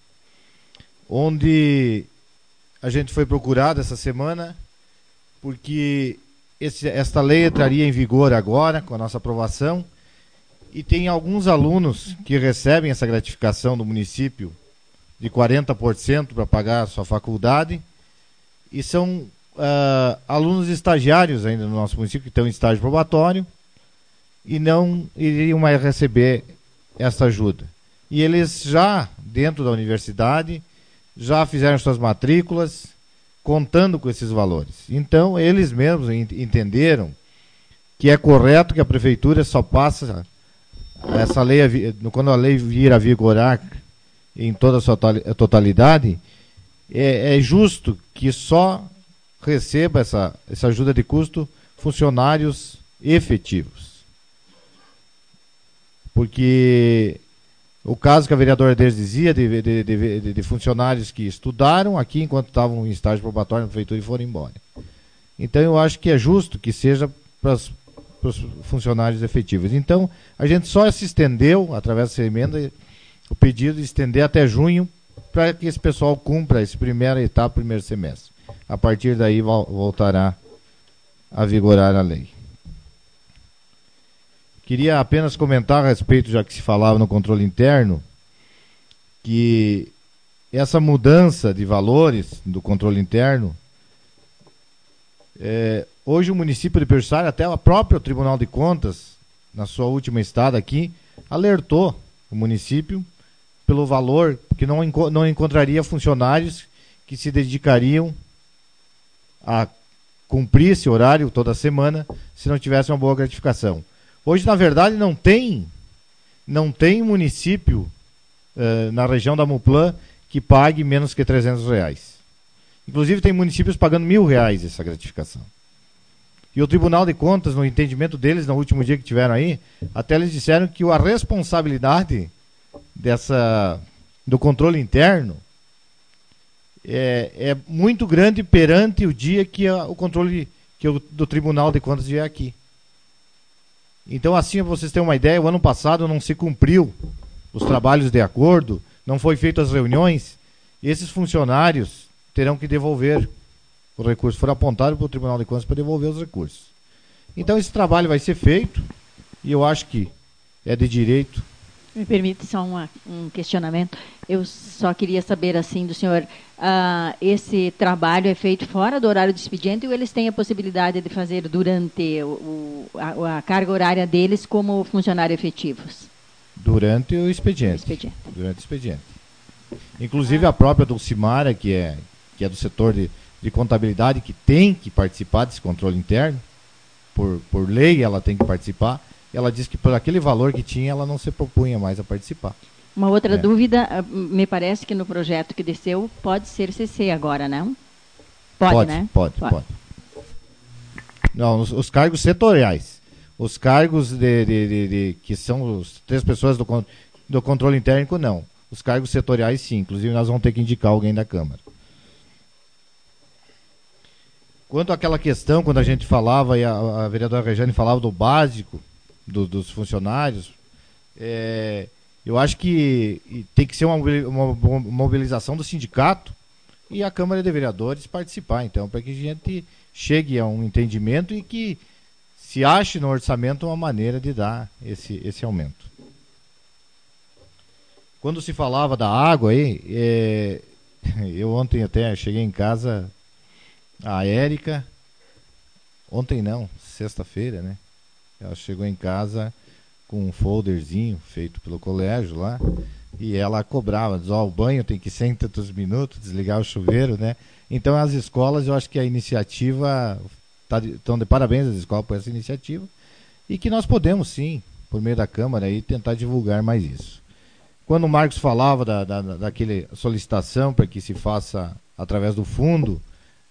onde a gente foi procurado essa semana porque esse, esta lei entraria em vigor agora com a nossa aprovação e tem alguns alunos que recebem essa gratificação do município de quarenta por cento para pagar a sua faculdade, e são uh, alunos estagiários ainda no nosso município, que estão em estágio probatório, e não iriam mais receber essa ajuda. E eles já, dentro da universidade, já fizeram suas matrículas, contando com esses valores. Então, eles mesmos entenderam que é correto que a prefeitura só passa essa lei, quando a lei vir a vigorar em toda a sua totalidade, é, é justo que só receba essa, essa ajuda de custo funcionários efetivos. Porque o caso que a vereadora Deus dizia de, de, de, de funcionários que estudaram aqui enquanto estavam em estágio probatório na prefeitura e foram embora. Então eu acho que é justo que seja para os funcionários efetivos. Então a gente só se estendeu, através dessa emenda, o pedido de estender até junho para que esse pessoal cumpra essa primeira etapa, primeiro semestre. A partir daí voltará a vigorar a lei. Queria apenas comentar a respeito, já que se falava no controle interno, que essa mudança de valores do controle interno, é, hoje o município de Peixoto, até o próprio Tribunal de Contas, na sua última estada aqui, alertou o município pelo valor, que não, não encontraria funcionários que se dedicariam a cumprir esse horário toda semana se não tivesse uma boa gratificação. Hoje, na verdade, não tem, não tem município uh, na região da Muplan que pague menos que trezentos reais. Inclusive, tem municípios pagando mil reais essa gratificação. E o Tribunal de Contas, no entendimento deles, no último dia que tiveram aí, até eles disseram que a responsabilidade dessa, do controle interno é, é muito grande perante o dia que a, o controle que o, do Tribunal de Contas vier aqui. Então, assim, para vocês terem uma ideia, o ano passado não se cumpriu os trabalhos de acordo, não foi feitas as reuniões, e esses funcionários terão que devolver o recurso. Foram apontados para o Tribunal de Contas para devolver os recursos. Então, esse trabalho vai ser feito, e eu acho que é de direito. Me permite só uma, um questionamento. Eu só queria saber, assim, do senhor, uh, esse trabalho é feito fora do horário de expediente ou eles têm a possibilidade de fazer durante o, a, a carga horária deles como funcionários efetivos? Durante o expediente. O expediente. Durante o expediente. Inclusive ah. a própria Dulcimara, que é, que é do setor de, de contabilidade, que tem que participar desse controle interno, por, por lei ela tem que participar. Ela disse que por aquele valor que tinha, ela não se propunha mais a participar. Uma outra é. dúvida, me parece que no projeto que desceu, pode ser C C agora, não? Pode, pode né? Pode, pode. pode. Não, os, os cargos setoriais. Os cargos de, de, de, de, que são as três pessoas do, do controle interno, não. Os cargos setoriais, sim. Inclusive, nós vamos ter que indicar alguém da Câmara. Quanto àquela questão, quando a gente falava, e a, a vereadora Rejane falava do básico, Do, dos funcionários, é, eu acho que tem que ser uma, uma mobilização do sindicato e a Câmara de Vereadores participar, então, para que a gente chegue a um entendimento e que se ache no orçamento uma maneira de dar esse, esse aumento. Quando se falava da água aí, é, eu ontem até cheguei em casa, a Érica, ontem não, sexta-feira, né? Ela chegou em casa com um folderzinho feito pelo colégio lá, e ela cobrava, diz, ó, o banho tem que ser em tantos minutos, desligar o chuveiro, né? Então, as escolas, eu acho que a iniciativa, tá de, estão de parabéns às escolas por essa iniciativa, e que nós podemos, sim, por meio da Câmara, aí, tentar divulgar mais isso. Quando o Marcos falava da, da, daquele solicitação para que se faça através do fundo,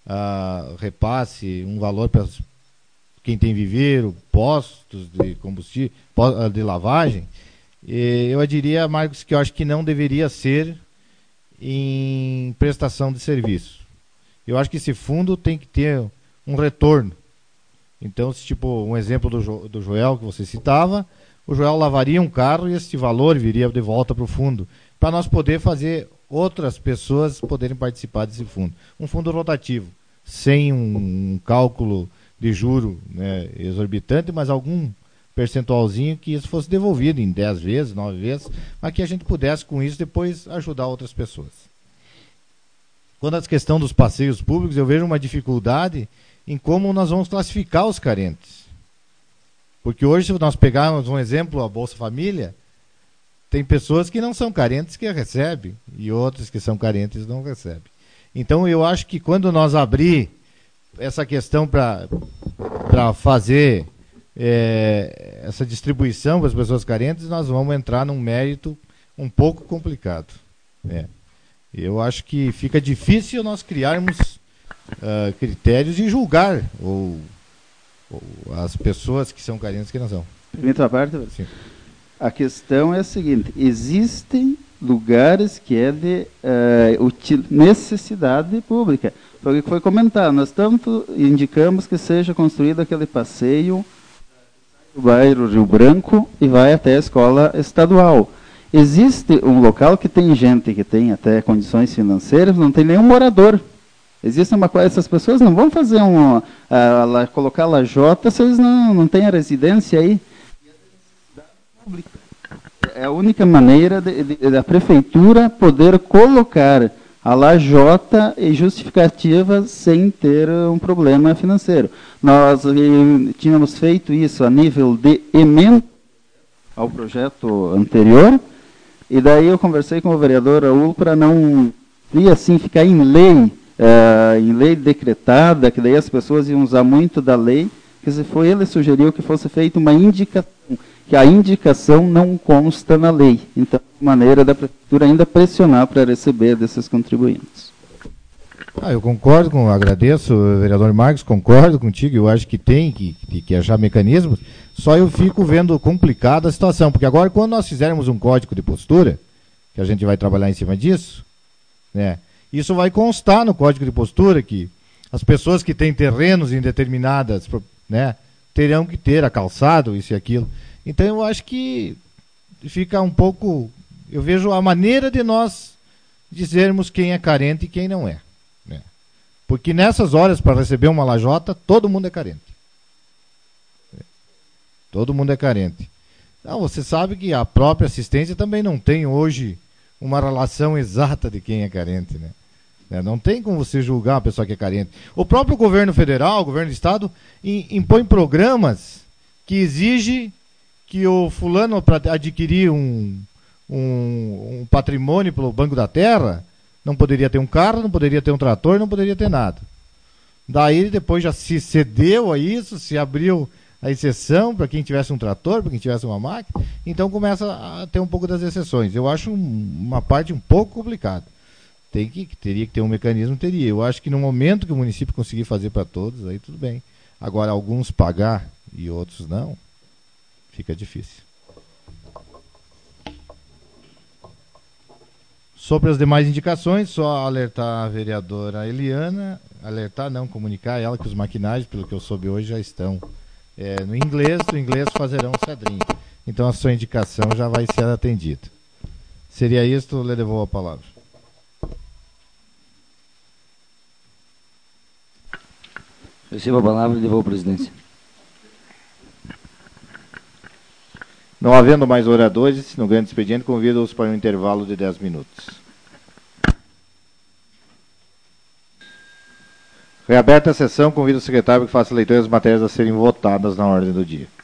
uh, repasse, um valor para quem tem viveiro, postos de combustível, de lavagem, eu diria, Marcos, que eu acho que não deveria ser em prestação de serviço. Eu acho que esse fundo tem que ter um retorno. Então, se, tipo, um exemplo do, jo, do Joel que você citava, o Joel lavaria um carro e esse valor viria de volta para o fundo, para nós poder fazer outras pessoas poderem participar desse fundo. Um fundo rotativo, sem um, um cálculo de juro, né, exorbitante, mas algum percentualzinho que isso fosse devolvido em dez vezes, nove vezes, mas que a gente pudesse com isso depois ajudar outras pessoas. Quando a questão dos passeios públicos, eu vejo uma dificuldade em como nós vamos classificar os carentes. Porque hoje, se nós pegarmos um exemplo, a Bolsa Família, tem pessoas que não são carentes que recebem, e outras que são carentes não recebem. Então, eu acho que quando nós abrir essa questão para para fazer é, essa distribuição para as pessoas carentes, nós vamos entrar num mérito um pouco complicado. Né? Eu acho que fica difícil nós criarmos uh, critérios e julgar ou, ou as pessoas que são carentes que não são. Permita a parte? Sim. A questão é a seguinte: existem lugares que é de uh, util, necessidade pública. Foi o que foi comentado. Nós tanto indicamos que seja construído aquele passeio do bairro Rio Branco e vai até a escola estadual. Existe um local que tem gente que tem até condições financeiras, não tem nenhum morador. Existe uma coisa, essas pessoas não vão fazer um, uh, uh, colocar lajota se eles não, não têm a residência aí. É a única maneira de, de, da prefeitura poder colocar a lajota e justificativa sem ter um problema financeiro. Nós eh, tínhamos feito isso a nível de emenda ao projeto anterior, e daí eu conversei com o vereador Raul para não ir assim, ficar em lei, eh, em lei decretada, que daí as pessoas iam usar muito da lei, que se foi ele sugeriu que fosse feita uma indicação, que a indicação não consta na lei. Então, maneira da prefeitura ainda pressionar para receber desses contribuintes. Ah, eu concordo, com, agradeço, vereador Marcos, concordo contigo, eu acho que tem que, que, que achar mecanismos, só eu fico vendo complicada a situação, porque agora quando nós fizermos um código de postura, que a gente vai trabalhar em cima disso, né, isso vai constar no código de postura que as pessoas que têm terrenos em determinadas, né, terão que ter a calçado, isso e aquilo. Então eu acho que fica um pouco, eu vejo a maneira de nós dizermos quem é carente e quem não é. Né? Porque nessas horas, para receber uma lajota, todo mundo é carente. Todo mundo é carente. Não, você sabe que a própria assistência também não tem hoje uma relação exata de quem é carente, né? Não tem como você julgar uma pessoa que é carente. O próprio governo federal, o governo do estado, impõe programas que exigem que o fulano, para adquirir um, um, um patrimônio pelo Banco da Terra, não poderia ter um carro, não poderia ter um trator, não poderia ter nada. Daí depois já se cedeu a isso, se abriu a exceção para quem tivesse um trator, para quem tivesse uma máquina, então começa a ter um pouco das exceções. Eu acho um, uma parte um pouco complicada. Tem que, teria que ter um mecanismo, teria. Eu acho que no momento que o município conseguir fazer para todos, aí tudo bem. Agora, alguns pagar e outros não, fica difícil. Sobre as demais indicações, só alertar a vereadora Eliana, alertar, não, comunicar a ela que os maquinários, pelo que eu soube hoje, já estão é, no inglês, do inglês fazerão o cedrinho. Então a sua indicação já vai ser atendida. Seria isto, lhe devolvo a palavra. Recebo a palavra e devolvo a presidência. Não havendo mais oradores, no grande expediente, convido-os para um intervalo de dez minutos. Reaberta a sessão, convido o secretário que faça a leitura das matérias a serem votadas na ordem do dia.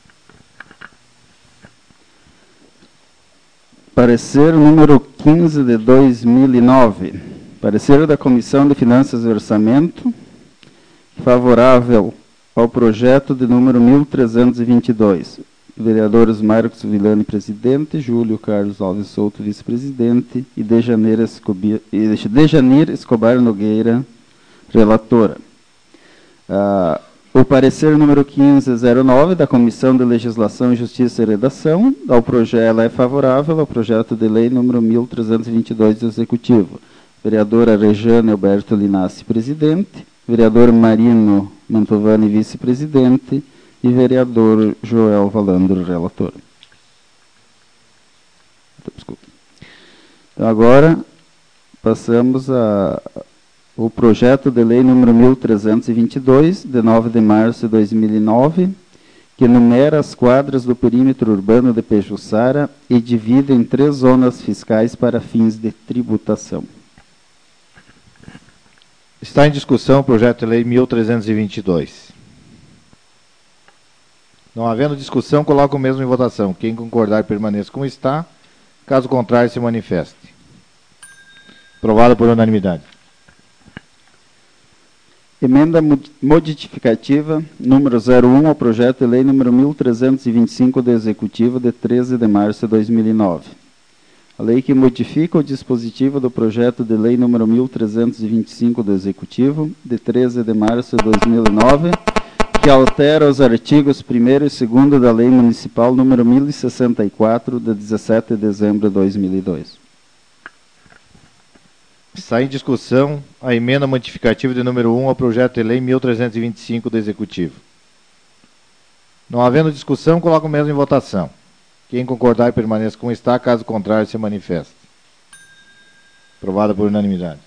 Parecer número quinze de dois mil e nove. Parecer da Comissão de Finanças e Orçamento, favorável ao projeto de número mil trezentos e vinte e dois. Vereadores Marcos Villani, presidente, Júlio Carlos Alves Souto, vice-presidente, e Dejanir Escobar, Dejanir Escobar Nogueira, Relatora. Ah, o parecer número quinze zero nove da Comissão de Legislação, Justiça e Redação ao projeto, ela é favorável ao projeto de lei número mil trezentos e vinte e dois do Executivo. Vereadora Rejane Alberto Linassi, presidente. Vereador Marino Mantovani, vice-presidente. E vereador Joel Valandro, relator. Desculpa. Então, agora, passamos a... o projeto de lei número mil trezentos e vinte e dois, de nove de março de dois mil e nove, que enumera as quadras do perímetro urbano de Pejuçara e divide em três zonas fiscais para fins de tributação. Está em discussão o projeto de lei mil trezentos e vinte e dois. Não havendo discussão, coloco o mesmo em votação. Quem concordar, permaneça como está. Caso contrário, se manifeste. Aprovado por unanimidade. Emenda modificativa número zero um ao projeto de lei número mil trezentos e vinte e cinco do Executivo de treze de março de dois mil e nove. A lei que modifica o dispositivo do projeto de lei número mil trezentos e vinte e cinco do Executivo de treze de março de dois mil e nove, que altera os artigos primeiro e segundo da Lei Municipal número mil e sessenta e quatro de dezessete de dezembro de dois mil e dois. Está em discussão a emenda modificativa de número um ao projeto de lei mil trezentos e vinte e cinco do Executivo. Não havendo discussão, coloco o mesmo em votação. Quem concordar, permaneça como está. Caso contrário, se manifeste. Aprovada por unanimidade.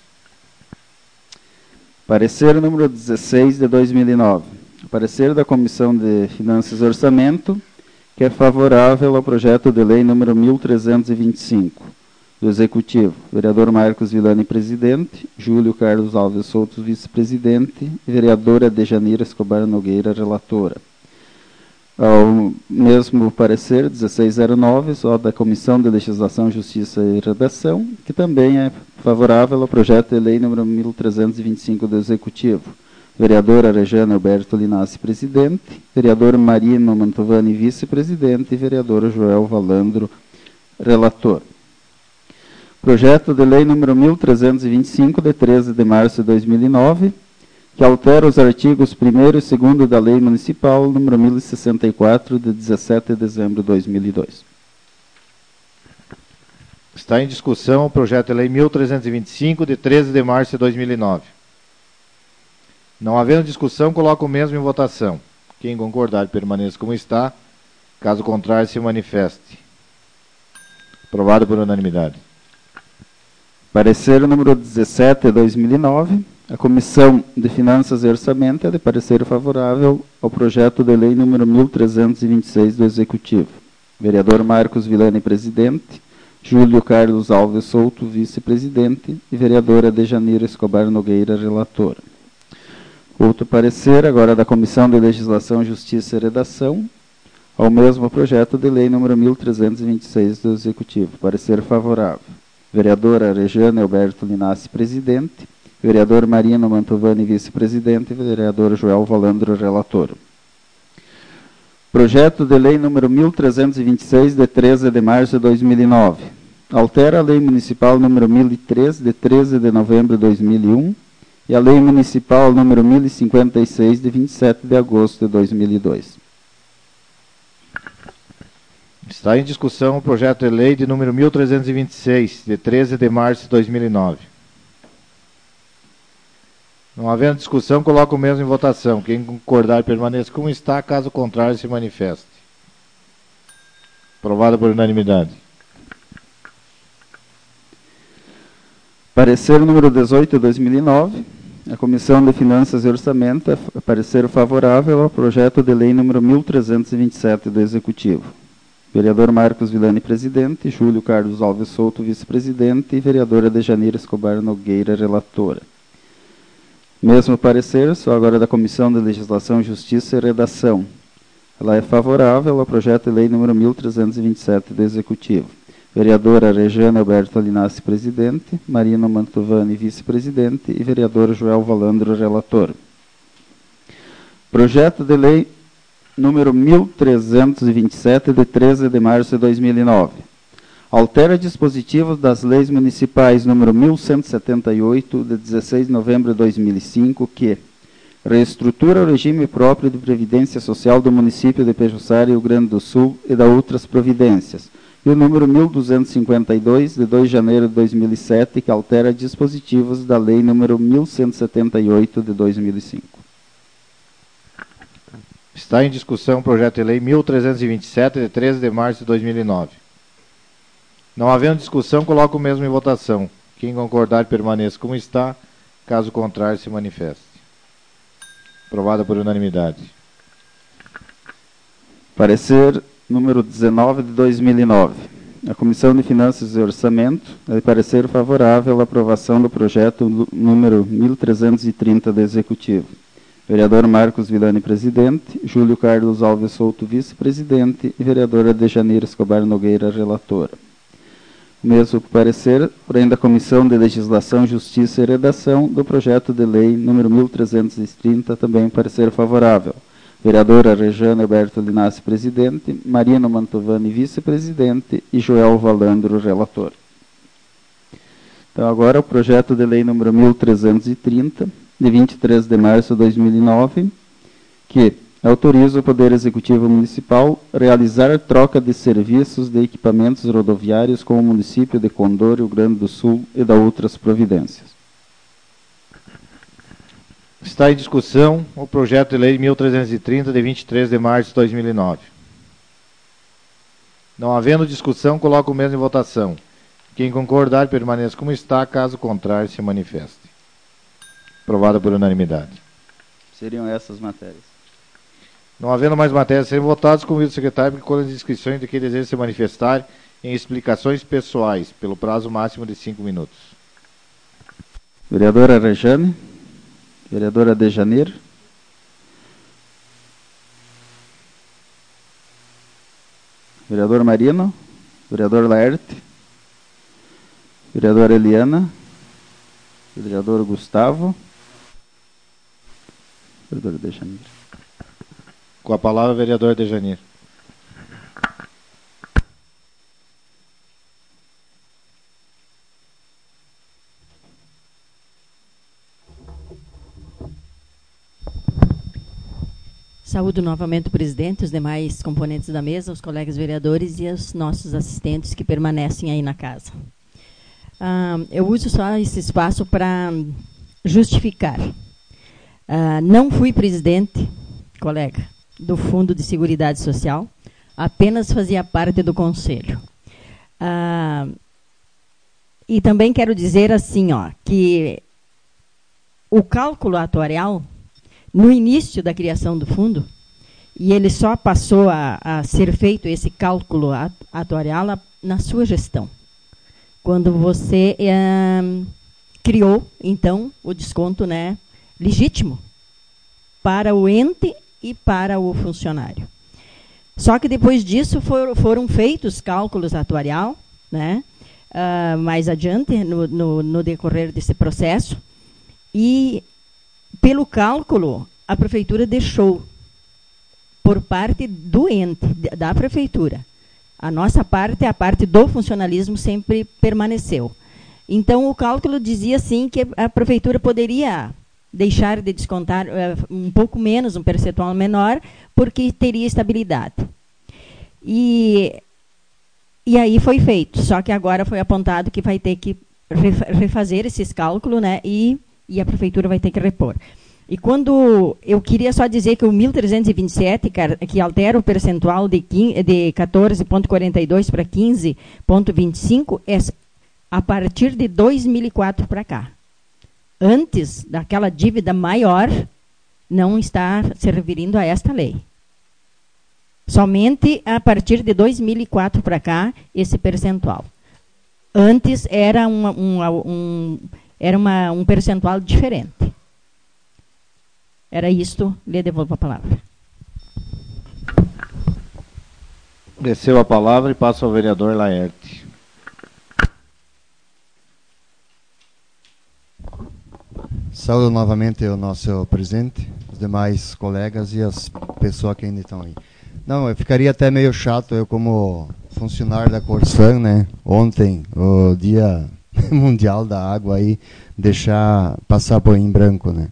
Parecer número dezesseis de dois mil e nove. O parecer da Comissão de Finanças e Orçamento, que é favorável ao projeto de lei número mil trezentos e vinte e cinco. Do Executivo, vereador Marcos Villani, presidente, Júlio Carlos Alves Souto, vice-presidente, e vereadora Dejanira Escobar Nogueira, relatora. Ao mesmo parecer, dezesseis zero nove, só da Comissão de Legislação, Justiça e Redação, que também é favorável ao projeto de lei número mil trezentos e vinte e cinco do Executivo. Vereadora Rejane Alberto Linassi, presidente, vereador Marino Mantovani, vice-presidente, e vereador Joel Valandro, relator. Projeto de lei número mil trezentos e vinte e cinco, de treze de março de dois mil e nove, que altera os artigos primeiro e segundo da Lei Municipal número mil e sessenta e quatro, de dezessete de dezembro de dois mil e dois. Está em discussão o projeto de lei mil trezentos e vinte e cinco, de treze de março de dois mil e nove. Não havendo discussão, coloco o mesmo em votação. Quem concordar, permaneça como está. Caso contrário, se manifeste. Aprovado por unanimidade. Parecer número dezessete de dois mil e nove. A Comissão de Finanças e Orçamento é de parecer favorável ao projeto de lei número mil trezentos e vinte e seis do Executivo. Vereador Marcos Villani, presidente. Júlio Carlos Alves Souto, vice-presidente. E vereadora Dejanira Escobar Nogueira, relatora. Outro parecer, agora da Comissão de Legislação, Justiça e Redação, ao mesmo projeto de lei número mil trezentos e vinte e seis do Executivo. Parecer favorável. Vereadora Rejane Alberto Linassi, presidente. Vereador Marino Mantovani, vice-presidente. E vereador Joel Valandro, relator. Projeto de lei número mil trezentos e vinte e seis, de treze de março de dois mil e nove. Altera a Lei Municipal número mil e três, de treze de novembro de dois mil e um. E a Lei Municipal número mil e cinquenta e seis, de vinte e sete de agosto de dois mil e dois. Está em discussão o projeto de lei de número mil trezentos e vinte e seis, de treze de março de dois mil e nove. Não havendo discussão, coloco o mesmo em votação. Quem concordar, permaneça como está. Caso contrário, se manifeste. Aprovado por unanimidade. Parecer número dezoito de dois mil e nove. A Comissão de Finanças e Orçamento é parecer favorável ao projeto de lei número mil trezentos e vinte e sete do Executivo. Vereador Marcos Villani, presidente. Júlio Carlos Alves Souto, vice-presidente. E vereadora Dejanira Escobar Nogueira, relatora. Mesmo parecer, só agora da Comissão de Legislação, Justiça e Redação. Ela é favorável ao projeto de lei número mil trezentos e vinte e sete do Executivo. Vereadora Rejane Alberto Linassi, presidente. Marino Mantovani, vice-presidente. E vereador Joel Valandro, relator. Projeto de lei número mil trezentos e vinte e sete, de treze de março de dois mil e nove. altera dispositivos das leis municipais número mil cento e setenta e oito, de dezesseis de novembro de dois mil e cinco, que reestrutura o regime próprio de previdência social do município de Pejuçara, Rio Grande do Sul, e da outras providências, e o número mil duzentos e cinquenta e dois, de dois de janeiro de dois mil e sete, que altera dispositivos da lei número mil cento e setenta e oito, de dois mil e cinco. Está em discussão o projeto de lei mil trezentos e vinte e sete, de treze de março de dois mil e nove. Não havendo discussão, coloco o mesmo em votação. Quem concordar, permaneça como está. Caso contrário, se manifeste. Aprovada por unanimidade. Parecer número dezenove de dois mil e nove. A Comissão de Finanças e Orçamento é de parecer favorável à aprovação do projeto número mil trezentos e trinta do Executivo. Vereador Marcos Villani, presidente. Júlio Carlos Alves Souto, vice-presidente. E vereadora Dejanira Escobar Nogueira, relatora. Mesmo parecer, porém, da Comissão de Legislação, Justiça e Redação do projeto de lei número mil trezentos e trinta, também parecer favorável. Vereadora Rejane Alberto Linassi, presidente. Marino Mantovani, vice-presidente. E Joel Valandro, relator. Então, agora o projeto de lei número mil trezentos e trinta, de vinte e três de março de dois mil e nove, que autoriza o Poder Executivo Municipal a realizar troca de serviços de equipamentos rodoviários com o município de Condor, Rio Grande do Sul, e da outras providências. Está em discussão o projeto de lei mil trezentos e trinta, de vinte e três de março de dois mil e nove. Não havendo discussão, coloco o mesmo em votação. Quem concordar, permaneça como está. Caso contrário, se manifeste. Aprovada por unanimidade. Seriam essas matérias. Não havendo mais matérias a serem votadas, convido o secretário para que colhe as inscrições de quem deseja se manifestar em explicações pessoais, pelo prazo máximo de cinco minutos. Vereadora Rejane. Vereadora Dejanir. Vereador Marino. Vereador Laerte. Vereadora Eliana. Vereador Gustavo. Vereadora Dejanir. Com a palavra, vereador Dejanir. Saúdo novamente o presidente, os demais componentes da mesa, os colegas vereadores e os nossos assistentes que permanecem aí na casa. Ah, eu uso só esse espaço para justificar. Ah, não fui presidente, colega, do Fundo de Seguridade Social, apenas fazia parte do conselho. Ah, e também quero dizer assim, ó, que o cálculo atuarial, no início da criação do fundo, e ele só passou a, a ser feito esse cálculo atuarial na sua gestão, quando você é, criou, então, o desconto, né, legítimo para o ente e para o funcionário. Só que depois disso for, foram feitos cálculos atuarial, né, uh, mais adiante, no, no, no decorrer desse processo, e pelo cálculo, a prefeitura deixou, por parte do ente, da prefeitura. A nossa parte, a parte do funcionalismo, sempre permaneceu. Então, o cálculo dizia, sim, que a prefeitura poderia deixar de descontar uh, um pouco menos, um percentual menor, porque teria estabilidade. E, e aí foi feito. Só que agora foi apontado que vai ter que refazer esses cálculos, né, e e a prefeitura vai ter que repor. E quando eu queria só dizer que o mil trezentos e vinte e sete, que altera o percentual de, de quatorze vírgula quarenta e dois para quinze vírgula vinte e cinco, é a partir de dois mil e quatro para cá. Antes daquela dívida maior, não está se referindo a esta lei. Somente a partir de dois mil e quatro para cá, esse percentual. Antes era uma, um, um Era uma, um percentual diferente. Era isto, lhe devolvo a palavra. Desceu a palavra e passo ao vereador Laerte. Saúdo novamente o nosso presidente, os demais colegas e as pessoas que ainda estão aí. Não, eu ficaria até meio chato, eu como funcionário da Corsan, né? Ontem, o Dia Mundial da Água, aí, deixar passar boi em branco, né?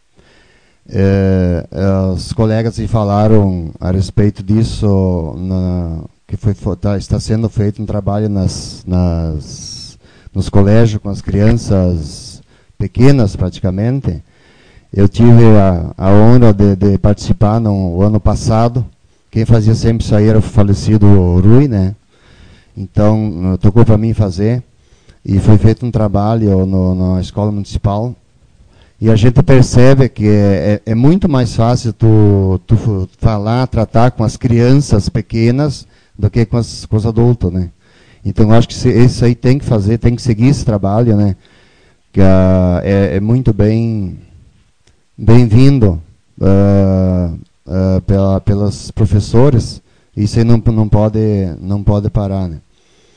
É, os colegas aí falaram a respeito disso, na, que foi, tá, está sendo feito um trabalho nas, nas, nos colégios com as crianças pequenas, praticamente. Eu tive a, a honra de, de participar no ano passado. Quem fazia sempre isso aí era o falecido Rui, né? Então, tocou para mim fazer. E foi feito um trabalho no, na escola municipal. E a gente percebe que é, é, é muito mais fácil tu, tu falar, tratar com as crianças pequenas do que com, as, com os adultos, né? Então, eu acho que isso aí tem que fazer, tem que seguir esse trabalho, né? Que uh, é, é muito bem... bem-vindo uh, uh, pela, pelos professores. Isso aí não, não, pode, não pode parar, né?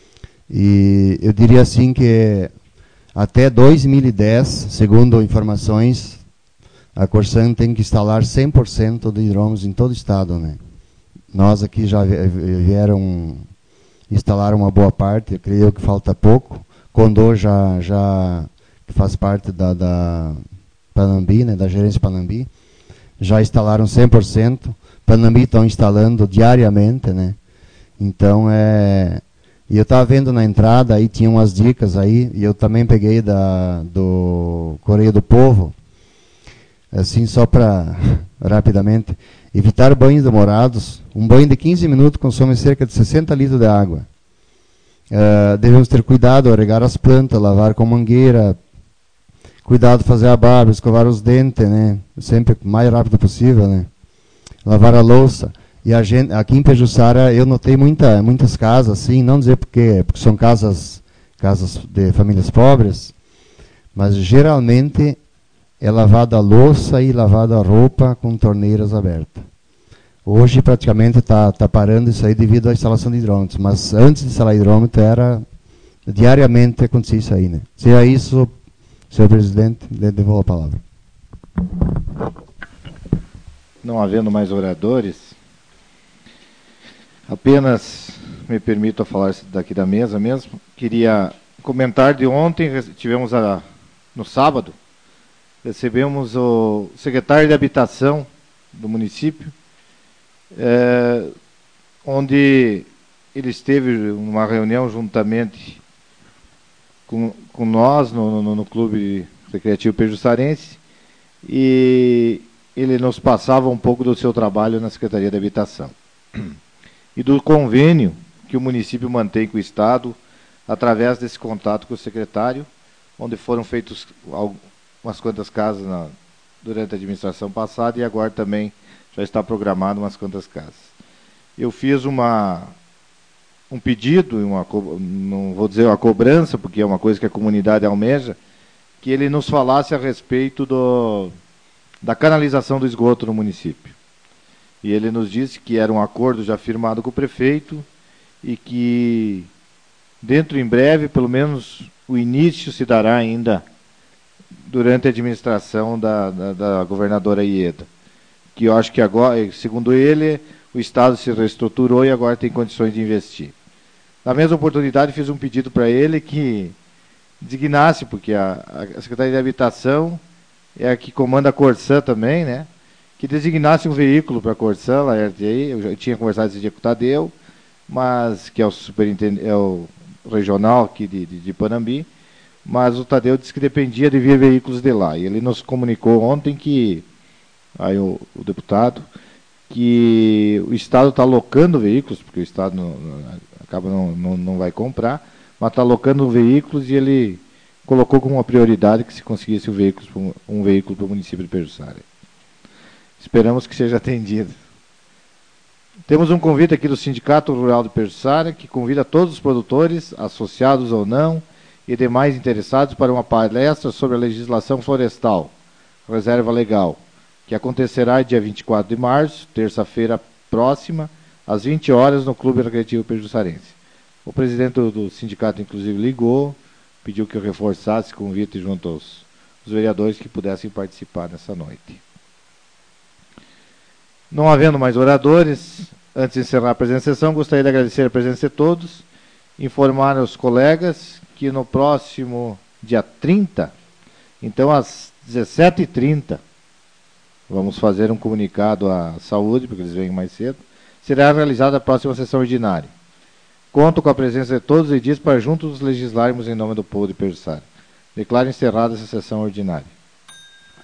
E eu diria assim que até dois mil e dez, segundo informações, a Corsan tem que instalar cem por cento de hidrômetros em todo o estado, né? Nós aqui já vieram instalar uma boa parte, eu creio que falta pouco. Condor já, já faz parte da... da Panambi, né, da gerência Panambi, já instalaram cem por cento. Panambi estão instalando diariamente, né? Então, é... E eu estava vendo na entrada, aí tinha umas dicas aí, e eu também peguei da, do Correio do Povo, assim, só para, rapidamente, evitar banhos demorados. Um banho de quinze minutos consome cerca de sessenta litros de água. Uh, devemos ter cuidado ao regar as plantas, lavar com mangueira, cuidado fazer a barba, escovar os dentes, né? Sempre o mais rápido possível, né? Lavar a louça. E a gente, aqui em Pejuçara eu notei muita, muitas casas, assim, não dizer porque, porque são casas, casas de famílias pobres, mas geralmente é lavada a louça e lavada a roupa com torneiras abertas. Hoje praticamente está tá parando isso aí devido à instalação de hidrômetros, mas antes de instalar hidrômetro era diariamente acontecia isso aí, né? Se é isso, senhor presidente, devolvo a palavra. Não havendo mais oradores, apenas me permito falar daqui da mesa mesmo. Queria comentar de ontem, tivemos a, no sábado, recebemos o secretário de Habitação do município, é, onde ele esteve numa reunião juntamente com, com nós no, no, no Clube Recreativo Pejuçarense, e ele nos passava um pouco do seu trabalho na Secretaria de Habitação e do convênio que o município mantém com o Estado através desse contato com o secretário, onde foram feitos umas quantas casas na, durante a administração passada, e agora também já está programado umas quantas casas. Eu fiz uma, um pedido, uma, não vou dizer uma cobrança, porque é uma coisa que a comunidade almeja, que ele nos falasse a respeito do, da canalização do esgoto no município. E ele nos disse que era um acordo já firmado com o prefeito e que dentro em breve, pelo menos o início se dará ainda durante a administração da, da, da governadora Ieda. Que eu acho que agora, segundo ele, o Estado se reestruturou e agora tem condições de investir. Na mesma oportunidade, fiz um pedido para ele que designasse, porque a, a Secretaria de Habitação é a que comanda a Corsan também, né? Que designasse um veículo para a Corsan, a R T I. Eu já tinha conversado esse dia com o Tadeu, mas, que é o superintendente, é o regional aqui de, de, de Panambi, mas o Tadeu disse que dependia de vir veículos de lá. E ele nos comunicou ontem que, aí o, o deputado, que o Estado está alocando veículos, porque o Estado não, não, acaba não, não, não vai comprar, mas está alocando veículos, e ele colocou como uma prioridade que se conseguisse um veículo, um veículo para o município de Pejuçara. Esperamos que seja atendido. Temos um convite aqui do Sindicato Rural de Pejuçara, que convida todos os produtores, associados ou não, e demais interessados para uma palestra sobre a legislação florestal, reserva legal, que acontecerá dia vinte e quatro de março, terça-feira próxima, às vinte horas, no Clube Recreativo Pejuçarense. O presidente do, do sindicato, inclusive, ligou, pediu que eu reforçasse o convite junto aos, aos vereadores que pudessem participar nessa noite. Não havendo mais oradores, Antes de encerrar a presente sessão, gostaria de agradecer a presença de todos, informar aos colegas que no próximo dia trinta, então às dezessete e trinta, vamos fazer um comunicado à saúde, porque eles vêm mais cedo, será realizada a próxima sessão ordinária. Conto com a presença de todos e diz para juntos legislarmos em nome do povo de Pejuçara. Declaro encerrada essa sessão ordinária.